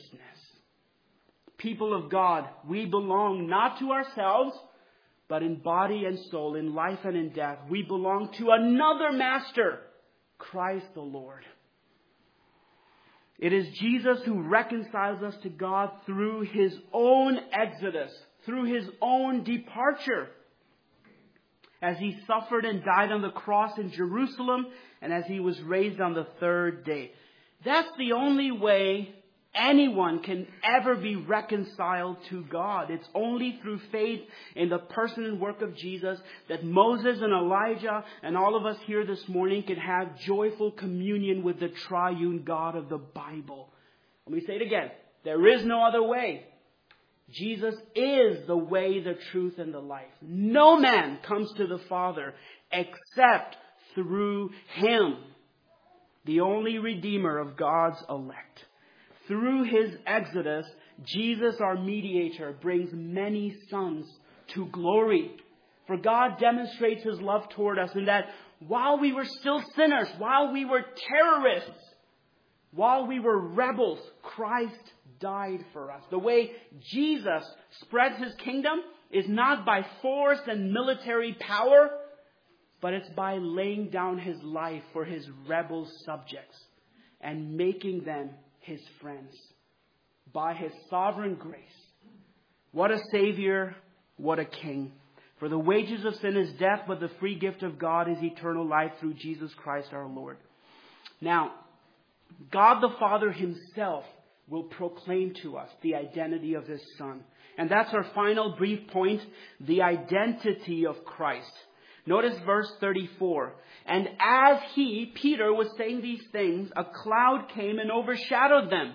People of God, we belong not to ourselves, but in body and soul, in life and in death, we belong to another master, Christ the Lord. It is Jesus who reconciles us to God through his own exodus, through his own departure, as he suffered and died on the cross in Jerusalem, and as he was raised on the third day. That's the only way anyone can ever be reconciled to God. It's only through faith in the person and work of Jesus that Moses and Elijah and all of us here this morning can have joyful communion with the triune God of the Bible. Let me say it again. There is no other way. Jesus is the way, the truth, and the life. No man comes to the Father except through him, the only Redeemer of God's elect. Through his exodus, Jesus, our mediator, brings many sons to glory. For God demonstrates his love toward us in that while we were still sinners, while we were terrorists, while we were rebels, Christ died for us. The way Jesus spreads his kingdom is not by force and military power, but it's by laying down his life for his rebel subjects and making them his friends by his sovereign grace. What a Savior, what a King. For the wages of sin is death, but the free gift of God is eternal life through Jesus Christ our Lord. Now, God the Father himself will proclaim to us the identity of his Son. And that's our final brief point, the identity of Christ. Notice verse thirty-four. And as he, Peter, was saying these things, a cloud came and overshadowed them.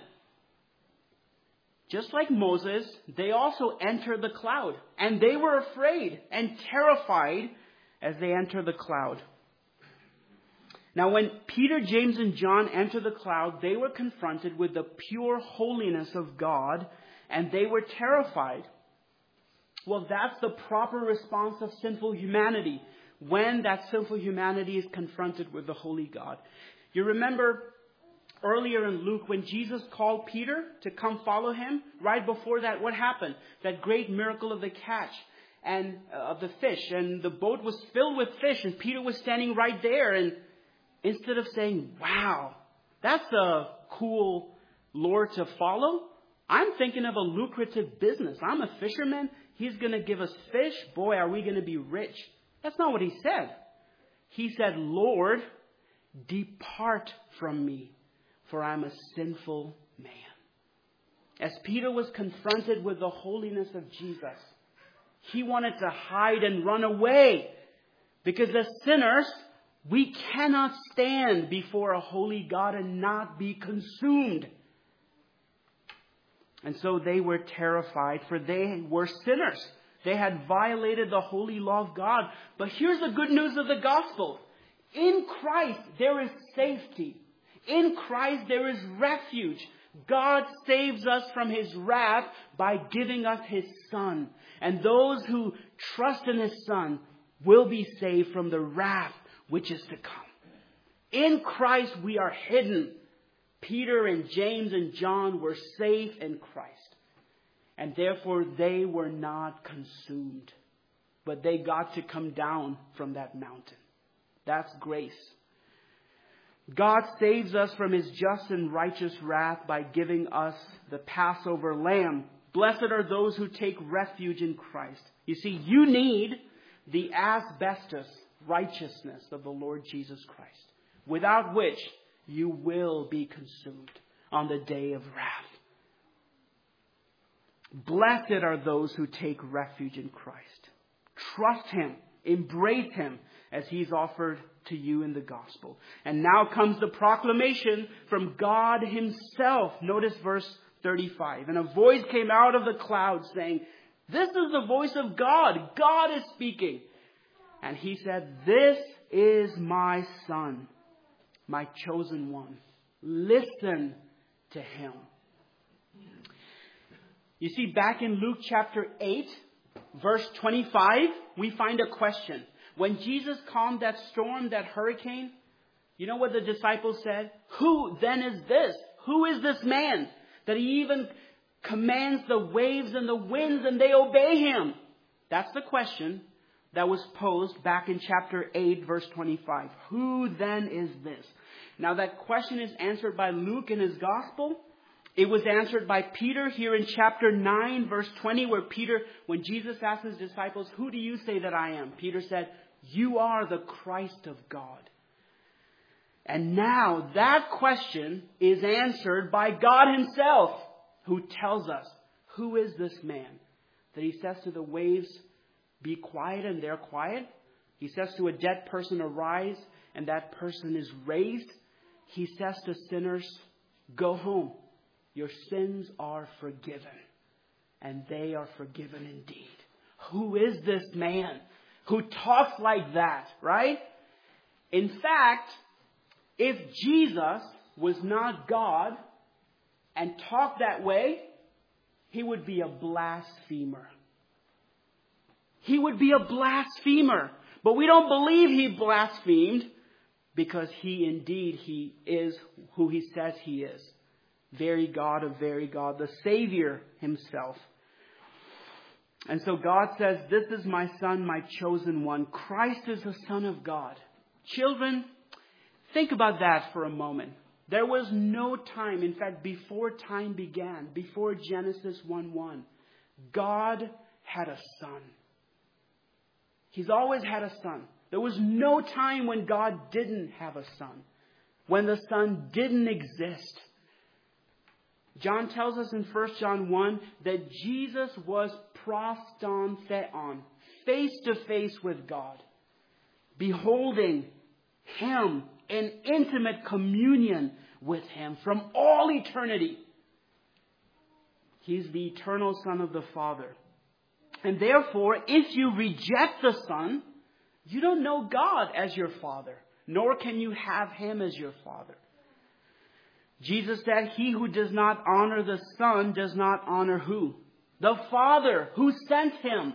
Just like Moses, they also entered the cloud. And they were afraid and terrified as they entered the cloud. Now, when Peter, James, and John entered the cloud, they were confronted with the pure holiness of God, and they were terrified. Well, that's the proper response of sinful humanity when that sinful humanity is confronted with the holy God. You remember Earlier in Luke, when Jesus called Peter to come follow him, right before that, what happened? That great miracle of the catch and uh, of the fish. And the boat was filled with fish, and Peter was standing right there. And instead of saying, wow, that's a cool Lord to follow, I'm thinking of a lucrative business. I'm a fisherman. He's going to give us fish. Boy, are we going to be rich. That's not what he said. He said, Lord, depart from me, for I'm a sinful man. As Peter was confronted with the holiness of Jesus, he wanted to hide and run away. Because as sinners, we cannot stand before a holy God and not be consumed. And so they were terrified, for they were sinners. They had violated the holy law of God. But here's the good news of the gospel. In Christ, there is safety. In Christ, there is refuge. God saves us from His wrath by giving us His Son. And those who trust in His Son will be saved from the wrath which is to come. In Christ, we are hidden. Peter and James and John were safe in Christ. And therefore, they were not consumed. But they got to come down from that mountain. That's grace. God saves us from His just and righteous wrath by giving us the Passover lamb. Blessed are those who take refuge in Christ. You see, you need the asbestos righteousness of the Lord Jesus Christ, without which you will be consumed on the day of wrath. Blessed are those who take refuge in Christ. Trust Him. Embrace Him as He's offered to you in the gospel. And now comes the proclamation from God Himself. Notice verse thirty-five. And a voice came out of the cloud saying, this is the voice of God. God is speaking. And He said, this is my Son, my chosen one. Listen to Him. You see, back in Luke chapter eight, verse twenty-five, we find a question. When Jesus calmed that storm, that hurricane, you know what the disciples said? Who then is this? Who is this man that He even commands the waves and the winds and they obey Him? That's the question that was posed back in chapter eight, verse twenty-five. Who then is this? Now that question is answered by Luke in his gospel. It was answered by Peter here in chapter nine, verse twenty, where Peter, when Jesus asked his disciples, who do you say that I am? Peter said, you are the Christ of God. And now that question is answered by God Himself, who tells us, who is this man? That He says to the waves, be quiet, and they're quiet. He says to a dead person, arise, and that person is raised. He says to sinners, go home. Your sins are forgiven. And they are forgiven indeed. Who is this man who talks like that, right? In fact, if Jesus was not God and talked that way, He would be a blasphemer. He would be a blasphemer. But we don't believe He blasphemed because He indeed, He is who He says He is. Very God of very God, the Savior Himself. And so God says, this is my Son, my chosen one. Christ is the Son of God. Children, think about that for a moment. There was no time, in fact, before time began, before Genesis one one, God had a son. He's always had a son. There was no time when God didn't have a son, when the Son didn't exist. John tells us in First John one that Jesus was proston theon, face to face with God, beholding Him in intimate communion with Him from all eternity. He's the eternal Son of the Father. And therefore, if you reject the Son, you don't know God as your Father, nor can you have Him as your Father. Jesus said, he who does not honor the Son does not honor who? The Father who sent Him.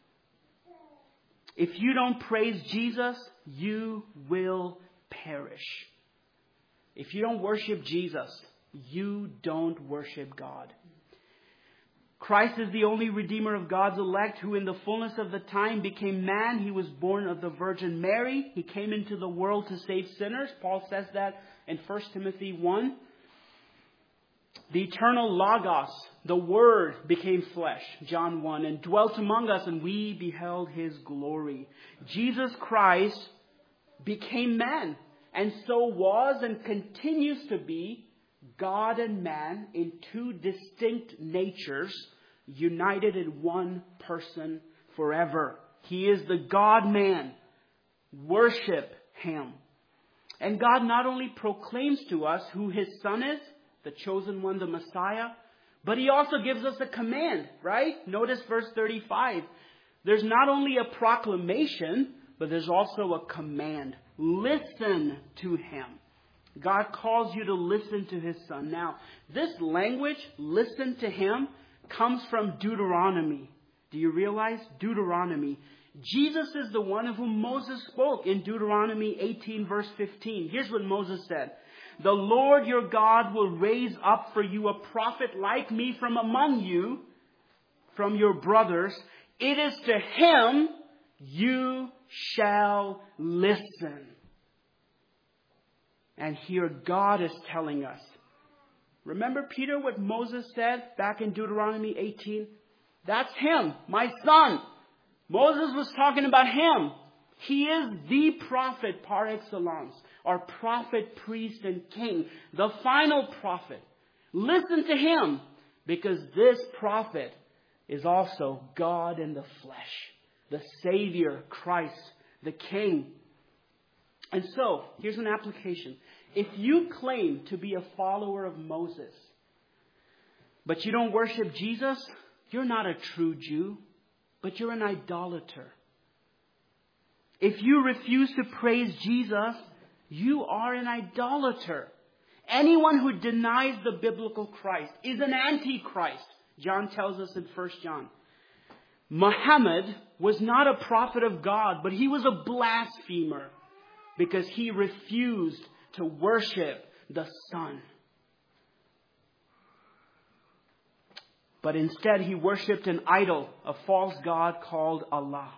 If you don't praise Jesus, you will perish. If you don't worship Jesus, you don't worship God. Christ is the only Redeemer of God's elect, who in the fullness of the time became man. He was born of the Virgin Mary. He came into the world to save sinners. Paul says that in First Timothy one. The eternal Logos, the Word, became flesh, John one, and dwelt among us, and we beheld His glory. Jesus Christ became man, and so was and continues to be God and man in two distinct natures, united in one person forever. He is the God-man. Worship Him. And God not only proclaims to us who His Son is, the chosen one, the Messiah, but He also gives us a command, right? Notice verse thirty-five. There's not only a proclamation, but there's also a command. Listen to Him. God calls you to listen to His Son. Now, this language, listen to Him, comes from Deuteronomy. Do you realize? Deuteronomy. Jesus is the one of whom Moses spoke in Deuteronomy eighteen, verse fifteen. Here's what Moses said. The Lord your God will raise up for you a prophet like me from among you, from your brothers. It is to Him you shall listen. And here God is telling us. Remember, Peter, what Moses said back in Deuteronomy eighteen? That's Him, my Son. Moses was talking about Him. He is the prophet par excellence. Our prophet, priest, and king. The final prophet. Listen to Him. Because this prophet is also God in the flesh. The Savior, Christ, the King. And so, here's an application. If you claim to be a follower of Moses, but you don't worship Jesus, you're not a true Jew, but you're an idolater. If you refuse to praise Jesus, you are an idolater. Anyone who denies the biblical Christ is an antichrist. John tells us in First John. Muhammad was not a prophet of God, but he was a blasphemer because he refused to worship the Son. But instead he worshipped an idol, a false god called Allah.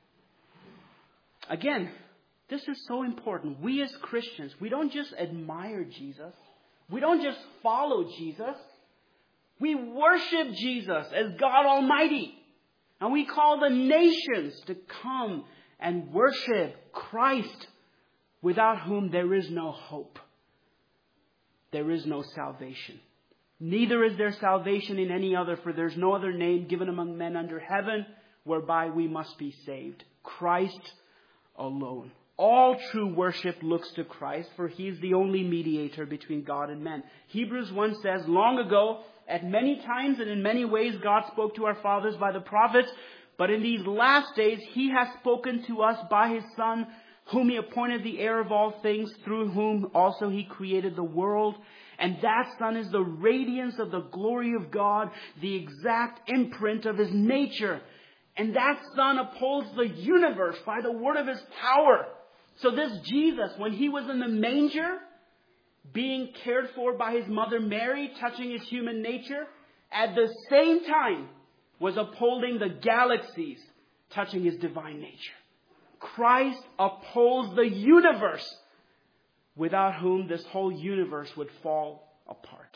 Again, this is so important. We as Christians, we don't just admire Jesus. We don't just follow Jesus. We worship Jesus as God Almighty. And we call the nations to come and worship Christ, without whom there is no hope. There is no salvation. Neither is there salvation in any other, for there's no other name given among men under heaven whereby we must be saved. Christ alone. All true worship looks to Christ, for He is the only mediator between God and men. Hebrews one says, long ago, at many times and in many ways, God spoke to our fathers by the prophets, but in these last days, He has spoken to us by His Son, whom He appointed the heir of all things, through whom also He created the world. And that Son is the radiance of the glory of God, the exact imprint of His nature. And that Son upholds the universe by the word of His power. So this Jesus, when He was in the manger, being cared for by His mother Mary, touching His human nature, at the same time was upholding the galaxies, touching His divine nature. Christ upholds the universe, without whom this whole universe would fall apart.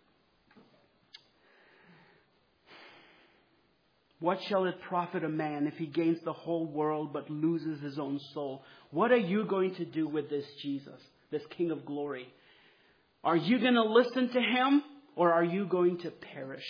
What shall it profit a man if he gains the whole world but loses his own soul? What are you going to do with this Jesus, this King of glory? Are you going to listen to Him, or are you going to perish?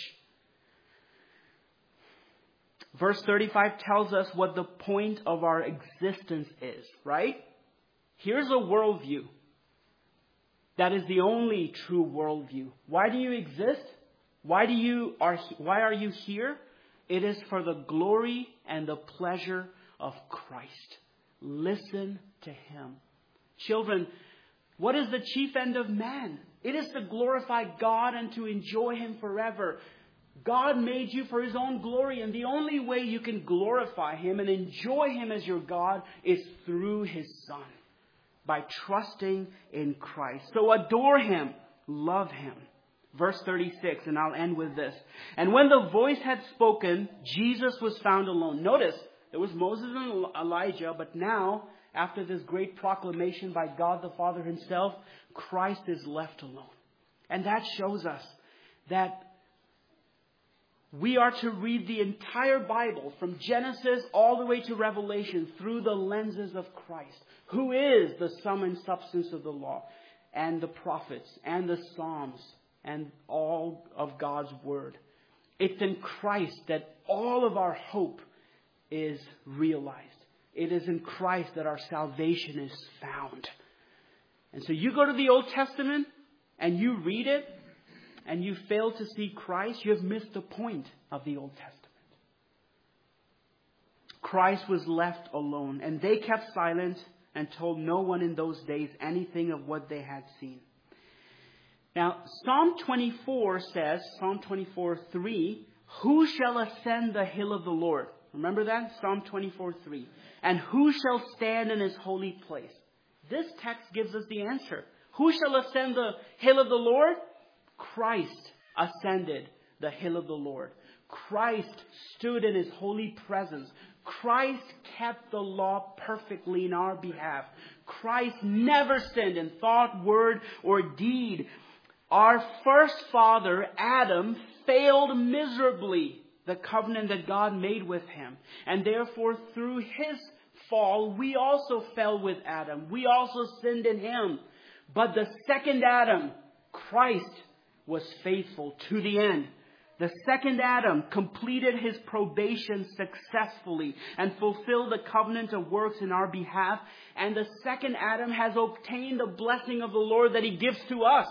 Verse thirty-five tells us what the point of our existence is, right? Here's a worldview that is the only true worldview. Why do you exist? Why do you are why are you here? It is for the glory and the pleasure of Christ. Listen to Him. Children, what is the chief end of man? It is to glorify God and to enjoy Him forever. God made you for His own glory, and the only way you can glorify Him and enjoy Him as your God is through His Son. by trusting in Christ. So adore Him, love Him. Verse thirty-six, and I'll end with this. And when the voice had spoken, Jesus was found alone. Notice, there was Moses and Elijah, but now, after this great proclamation by God the Father Himself, Christ is left alone. And that shows us that we are to read the entire Bible from Genesis all the way to Revelation through the lenses of Christ, who is the sum and substance of the law and the prophets and the Psalms and all of God's Word. It's in Christ that all of our hope is realized. It is in Christ that our salvation is found. And so you go to the Old Testament and you read it and you fail to see Christ, you have missed the point of the Old Testament. Christ was left alone, and they kept silent and told no one in those days anything of what they had seen. Now, Psalm twenty-four says, Psalm twenty-four three, who shall ascend the hill of the Lord? Remember that? Psalm twenty-four three. And who shall stand in His holy place? This text gives us the answer. Who shall ascend the hill of the Lord? Christ ascended the hill of the Lord. Christ stood in His holy presence. Christ kept the law perfectly in our behalf. Christ never sinned in thought, word, or deed. Our first father, Adam, failed miserably the covenant that God made with him. And therefore, through his fall, we also fell with Adam. We also sinned in him. But the second Adam, Christ, was faithful to the end. The second Adam completed his probation successfully and fulfilled the covenant of works in our behalf. And the second Adam has obtained the blessing of the Lord that He gives to us.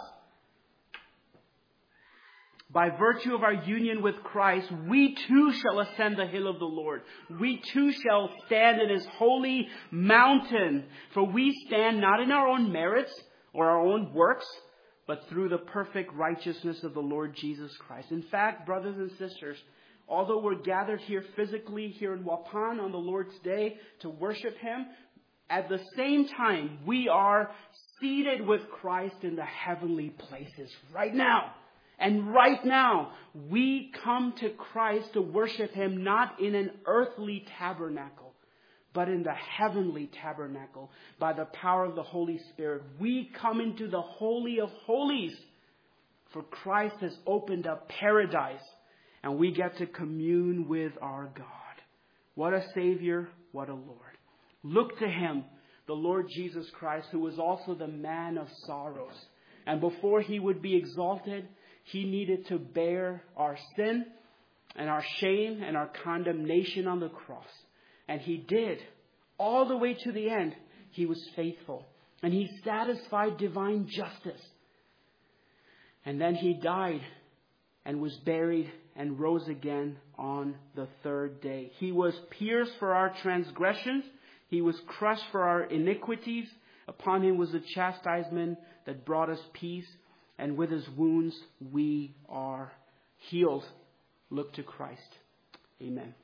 By virtue of our union with Christ, we too shall ascend the hill of the Lord. We too shall stand in His holy mountain. For we stand not in our own merits or our own works, but through the perfect righteousness of the Lord Jesus Christ. In fact, brothers and sisters, although we're gathered here physically here in Waupun on the Lord's Day to worship Him, at the same time, we are seated with Christ in the heavenly places right now. And right now, we come to Christ to worship Him not in an earthly tabernacle, but in the heavenly tabernacle by the power of the Holy Spirit. We come into the Holy of Holies, for Christ has opened up paradise, and we get to commune with our God. What a Savior, what a Lord. Look to Him, the Lord Jesus Christ, who was also the man of sorrows. And before He would be exalted, He needed to bear our sin and our shame and our condemnation on the cross. And He did. All the way to the end, He was faithful. And He satisfied divine justice. And then He died and was buried and rose again on the third day. He was pierced for our transgressions. He was crushed for our iniquities. Upon Him was the chastisement that brought us peace. And with His wounds, we are healed. Look to Christ. Amen.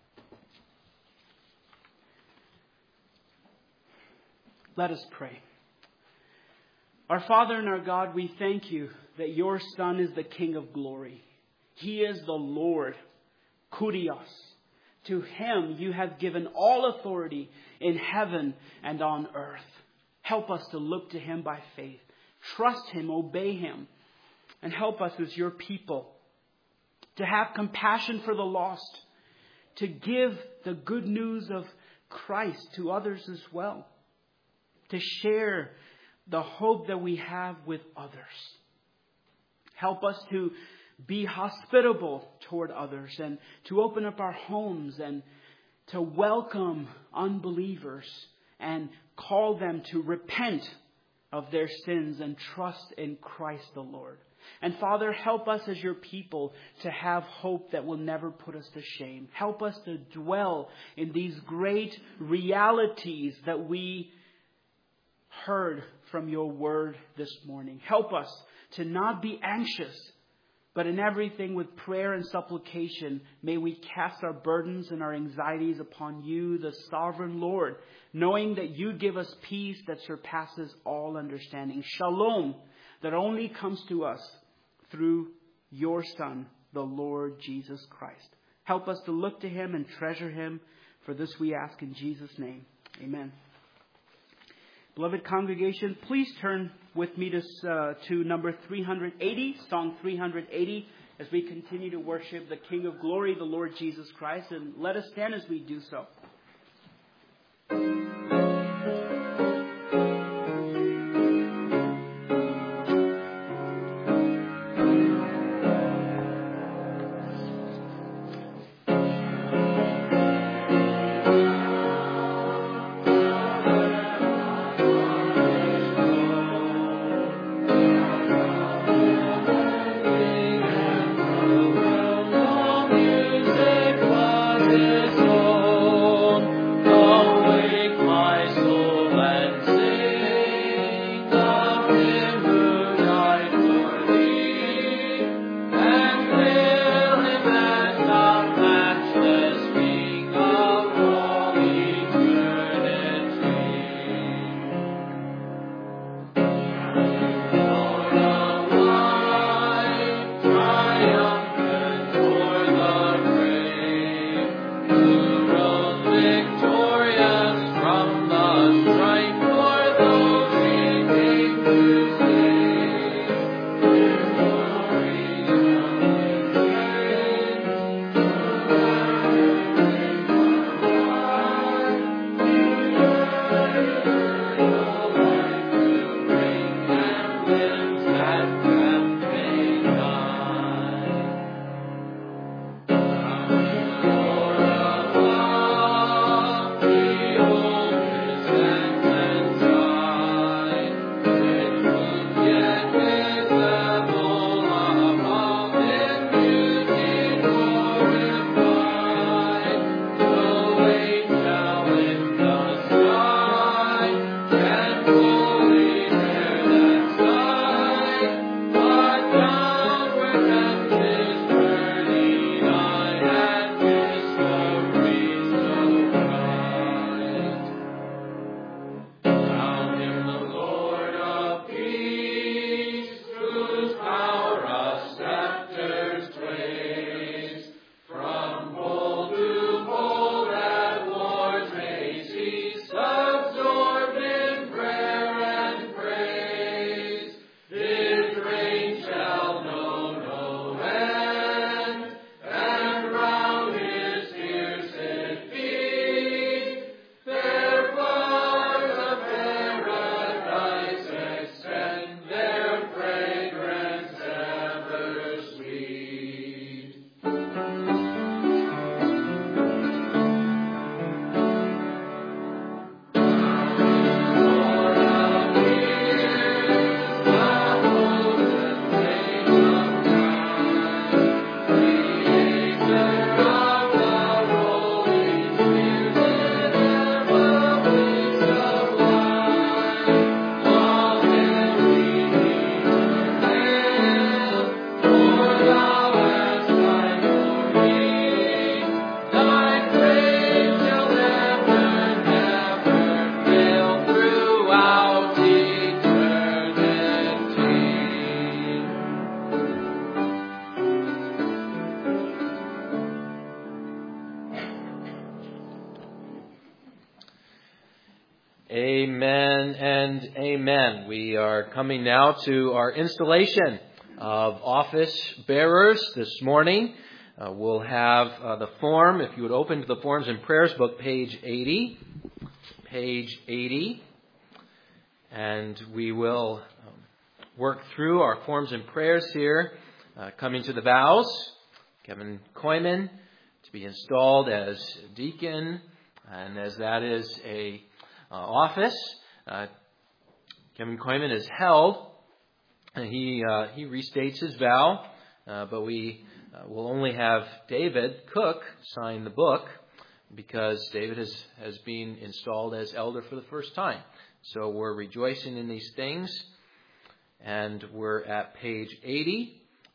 Let us pray. Our Father and our God, we thank You that Your Son is the King of glory. He is the Lord, Kurios. To Him You have given all authority in heaven and on earth. Help us to look to Him by faith. Trust Him, obey Him, and help us as Your people to have compassion for the lost, to give the good news of Christ to others as well, to share the hope that we have with others. Help us to be hospitable toward others and to open up our homes and to welcome unbelievers and call them to repent of their sins and trust in Christ the Lord. And Father, help us as Your people to have hope that will never put us to shame. Help us to dwell in these great realities that we heard from Your word this morning. Help us to not be anxious But in everything with prayer and supplication, may we cast our burdens and our anxieties upon you, the sovereign Lord, knowing that you give us peace that surpasses all understanding. Shalom, that only comes to us through your Son, the Lord Jesus Christ. Help us to look to him and treasure him. For this we ask in Jesus' name. Amen. Beloved congregation, please turn with me to, uh, to number three hundred eighty, Song three hundred eighty, as we continue to worship the King of Glory, the Lord Jesus Christ. And let us stand as we do so. Amen and amen. We are coming now to our installation of office bearers this morning. Uh, we'll have uh, the form, if you would open to the Forms and Prayers book, page eighty. Page eighty. And we will um, work through our forms and prayers here, uh, coming to the vows. Kevin Koyman to be installed as deacon, and as that is a Uh, office. Uh, Kevin Koyman is held. And he uh, he restates his vow, uh, but we uh, will only have David Cook sign the book because David has, has been installed as elder for the first time. So we're rejoicing in these things. And we're at page eighty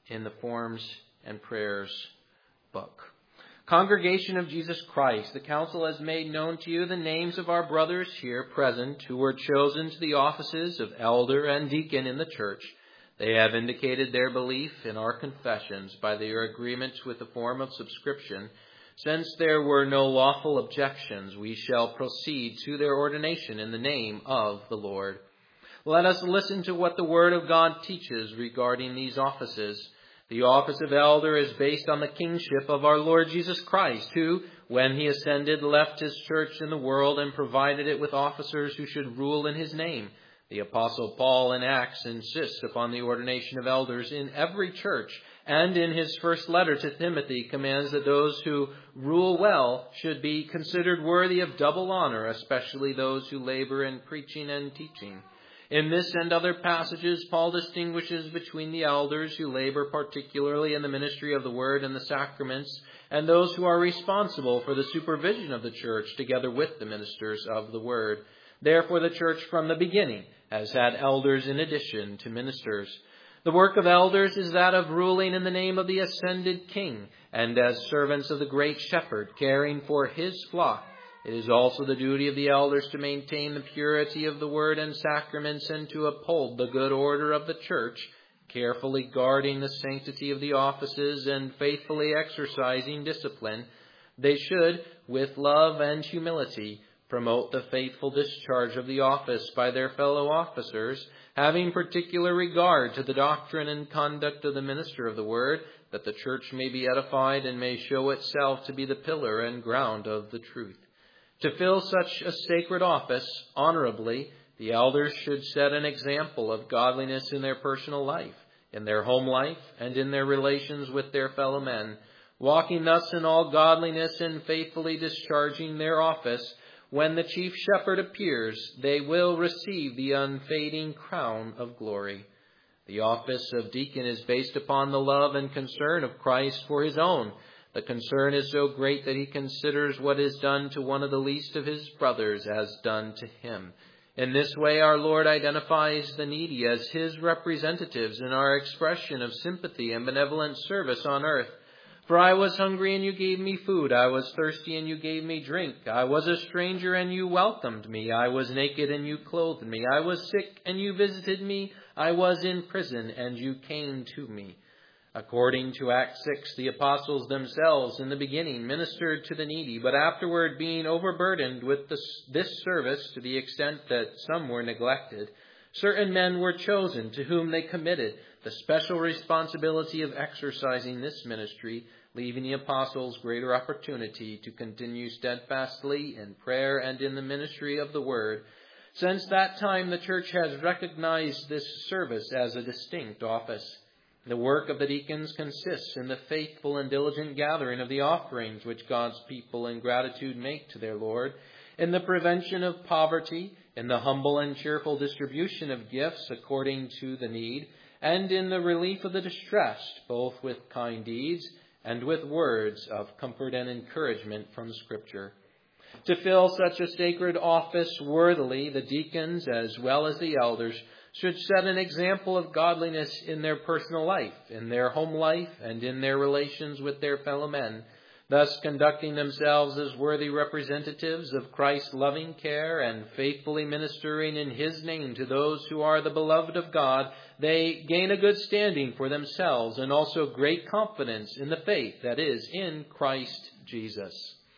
in the Forms and Prayers book. Congregation of Jesus Christ, the council has made known to you the names of our brothers here present who were chosen to the offices of elder and deacon in the church. They have indicated their belief in our confessions by their agreements with the form of subscription. Since there were no lawful objections, we shall proceed to their ordination in the name of the Lord. Let us listen to what the Word of God teaches regarding these offices. The office of elder is based on the kingship of our Lord Jesus Christ, who, when he ascended, left his church in the world and provided it with officers who should rule in his name. The Apostle Paul in Acts insists upon the ordination of elders in every church, and in his first letter to Timothy commands that those who rule well should be considered worthy of double honor, especially those who labor in preaching and teaching. In this and other passages, Paul distinguishes between the elders who labor particularly in the ministry of the word and the sacraments, and those who are responsible for the supervision of the church together with the ministers of the word. Therefore, the church from the beginning has had elders in addition to ministers. The work of elders is that of ruling in the name of the ascended King, and as servants of the great shepherd, caring for his flock. It is also the duty of the elders to maintain the purity of the word and sacraments and to uphold the good order of the church, carefully guarding the sanctity of the offices and faithfully exercising discipline. They should, with love and humility, promote the faithful discharge of the office by their fellow officers, having particular regard to the doctrine and conduct of the minister of the word, that the church may be edified and may show itself to be the pillar and ground of the truth. To fill such a sacred office honorably, the elders should set an example of godliness in their personal life, in their home life, and in their relations with their fellow men. Walking thus in all godliness and faithfully discharging their office, when the chief shepherd appears, they will receive the unfading crown of glory. The office of deacon is based upon the love and concern of Christ for his own. The concern is so great that he considers what is done to one of the least of his brothers as done to him. In this way, our Lord identifies the needy as his representatives in our expression of sympathy and benevolent service on earth. For I was hungry and you gave me food. I was thirsty and you gave me drink. I was a stranger and you welcomed me. I was naked and you clothed me. I was sick and you visited me. I was in prison and you came to me. According to Acts six, the apostles themselves in the beginning ministered to the needy, but afterward, being overburdened with this, this service to the extent that some were neglected, certain men were chosen to whom they committed the special responsibility of exercising this ministry, leaving the apostles greater opportunity to continue steadfastly in prayer and in the ministry of the word. Since that time, the church has recognized this service as a distinct office. The work of the deacons consists in the faithful and diligent gathering of the offerings which God's people in gratitude make to their Lord, in the prevention of poverty, in the humble and cheerful distribution of gifts according to the need, and in the relief of the distressed, both with kind deeds and with words of comfort and encouragement from Scripture. To fill such a sacred office worthily, the deacons, as well as the elders, should set an example of godliness in their personal life, in their home life, and in their relations with their fellow men, thus conducting themselves as worthy representatives of Christ's loving care and faithfully ministering in his name to those who are the beloved of God. They gain a good standing for themselves and also great confidence in the faith that is in Christ Jesus.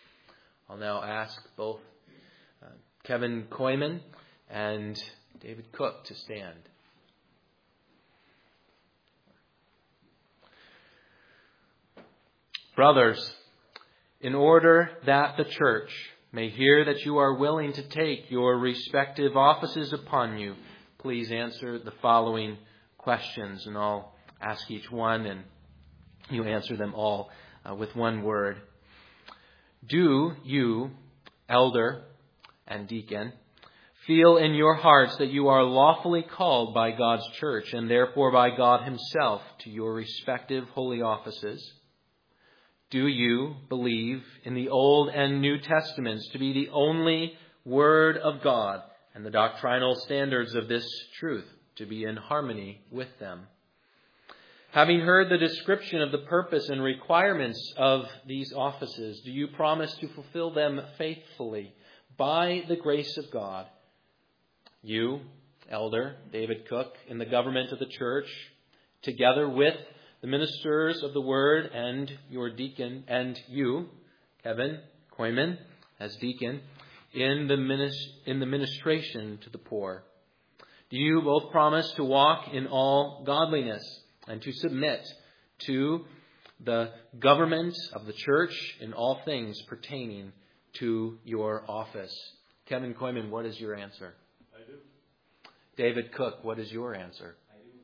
I'll now ask both uh, Kevin Koyman and David Cook to stand. Brothers, in order that the church may hear that you are willing to take your respective offices upon you, please answer the following questions, and I'll ask each one, and you answer them all uh, with one word. Do you, elder and deacon, feel in your hearts that you are lawfully called by God's church and therefore by God himself to your respective holy offices? Do you believe in the Old and New Testaments to be the only Word of God and the doctrinal standards of this truth to be in harmony with them? Having heard the description of the purpose and requirements of these offices, do you promise to fulfill them faithfully by the grace of God? You, Elder David Cook, in the government of the church, together with the ministers of the Word and your deacon, and you, Kevin Koyman, as deacon, in the minis- in the ministration to the poor. Do you both promise to walk in all godliness and to submit to the government of the church in all things pertaining to your office? Kevin Koyman, what is your answer? I do. David Cook, what is your answer? I do.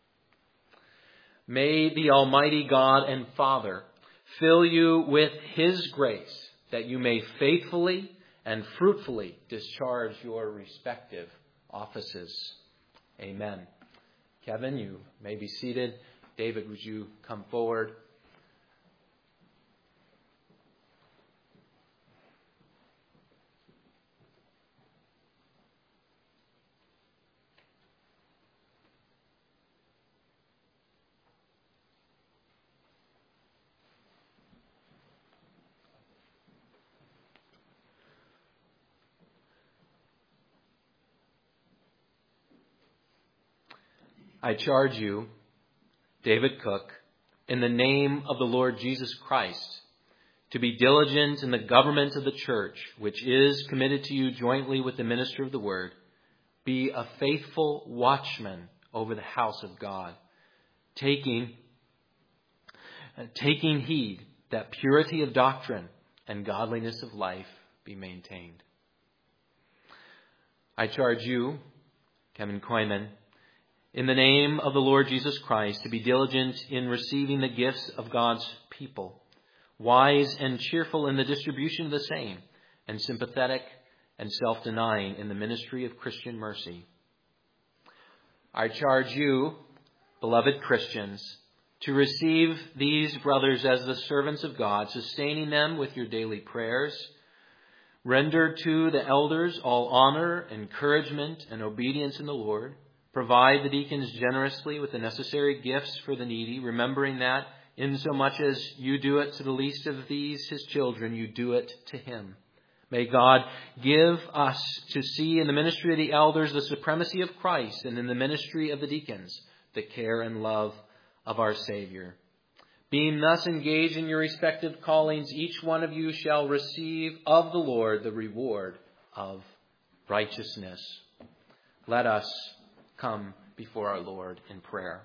May the Almighty God and Father fill you with His grace that you may faithfully and fruitfully discharge your respective offices. Amen. Kevin, you may be seated. David, would you come forward? I charge you, David Cook, in the name of the Lord Jesus Christ, to be diligent in the government of the church, which is committed to you jointly with the minister of the Word. Be a faithful watchman over the house of God, taking, uh, taking heed that purity of doctrine and godliness of life be maintained. I charge you, Kevin Koyman, in the name of the Lord Jesus Christ, to be diligent in receiving the gifts of God's people, wise and cheerful in the distribution of the same, and sympathetic and self-denying in the ministry of Christian mercy. I charge you, beloved Christians, to receive these brothers as the servants of God, sustaining them with your daily prayers. Render to the elders all honor, encouragement, and obedience in the Lord. Provide the deacons generously with the necessary gifts for the needy, remembering that insomuch as you do it to the least of these, his children, you do it to him. May God give us to see in the ministry of the elders the supremacy of Christ, and in the ministry of the deacons the care and love of our Savior. Being thus engaged in your respective callings, each one of you shall receive of the Lord the reward of righteousness. Let us come before our Lord in prayer.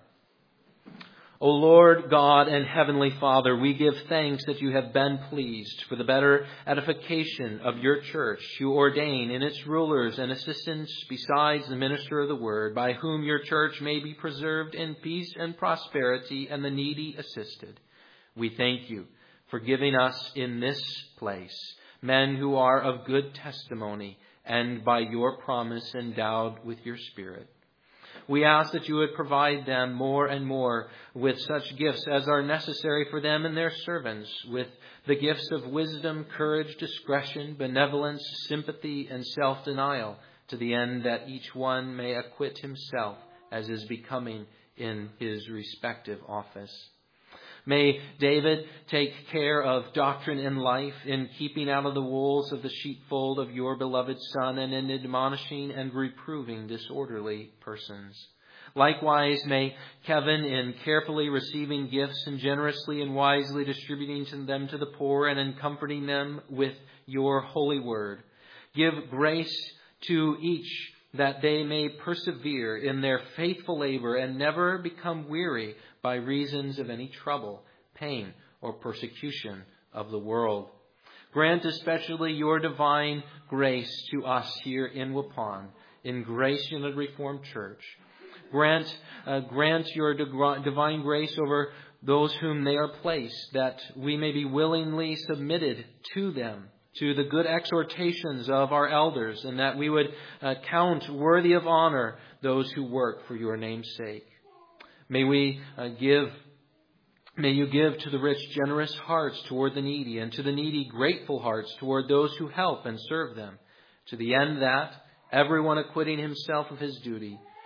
O Lord God and Heavenly Father, we give thanks that you have been pleased for the better edification of your church. You ordain in its rulers and assistants besides the minister of the Word, by whom your church may be preserved in peace and prosperity and the needy assisted. We thank you for giving us in this place men who are of good testimony and by your promise endowed with your Spirit. We ask that you would provide them more and more with such gifts as are necessary for them and their servants, with the gifts of wisdom, courage, discretion, benevolence, sympathy, and self-denial, to the end that each one may acquit himself as is becoming in his respective office. May David take care of doctrine and life in keeping out of the wolves of the sheepfold of your beloved Son, and in admonishing and reproving disorderly persons. Likewise, may Kevin, in carefully receiving gifts and generously and wisely distributing them to the poor and in comforting them with your holy word, give grace to each that they may persevere in their faithful labor and never become weary by reasons of any trouble, pain, or persecution of the world. Grant especially your divine grace to us here in Waupun, in Grace United Reformed Church. Grant, uh, grant your divine grace over those whom they are placed, that we may be willingly submitted to them, to the good exhortations of our elders, and that we would uh, count worthy of honor those who work for your name's sake. May we uh, give, may you give to the rich generous hearts toward the needy, and to the needy grateful hearts toward those who help and serve them, to the end that, everyone acquitting himself of his duty,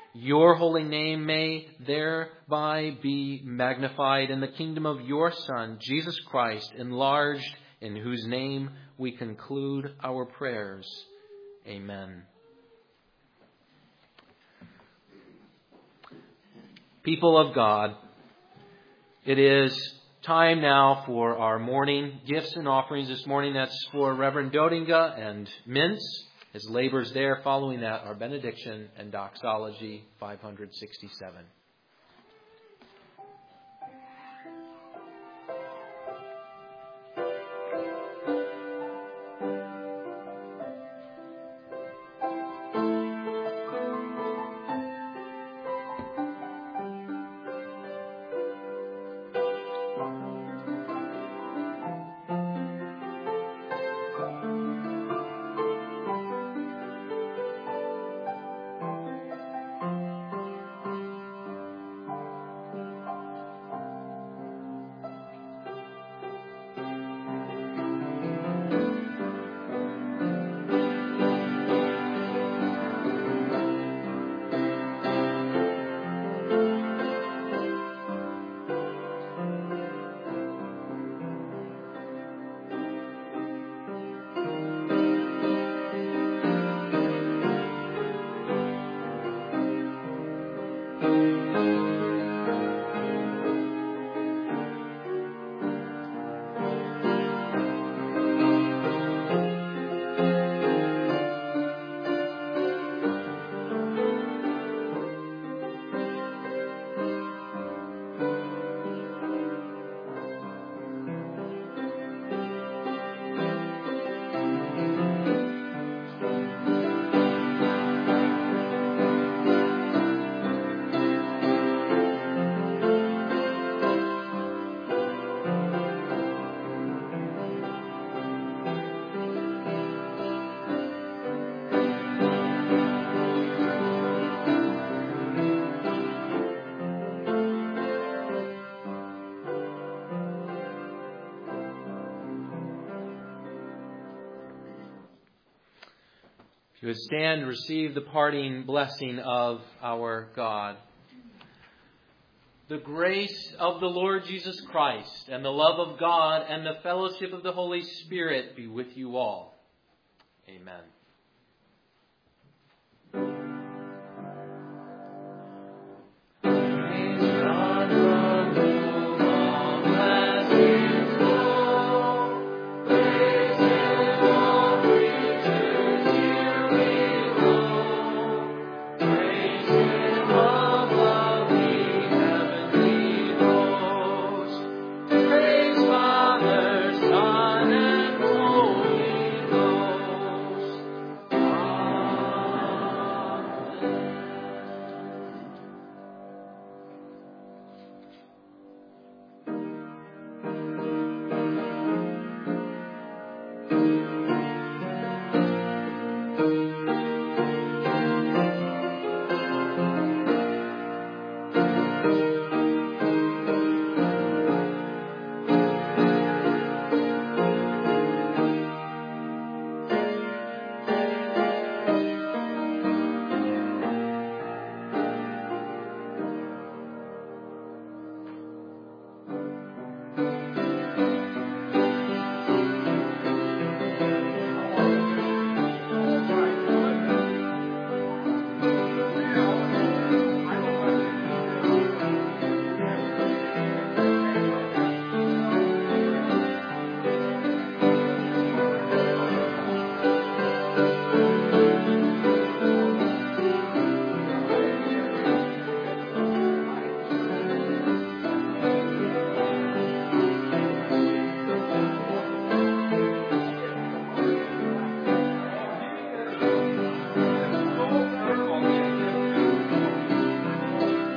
Your holy name may thereby be magnified, and the kingdom of your Son, Jesus Christ, enlarged, in whose name we conclude our prayers. Amen. People of God, it is time now for our morning gifts and offerings. This morning, that's for Reverend Dodinga and Mintz. His labors there. Following that, our benediction and doxology, five sixty-seven. You would stand and receive the parting blessing of our God. The grace of the Lord Jesus Christ and the love of God and the fellowship of the Holy Spirit be with you all. Amen.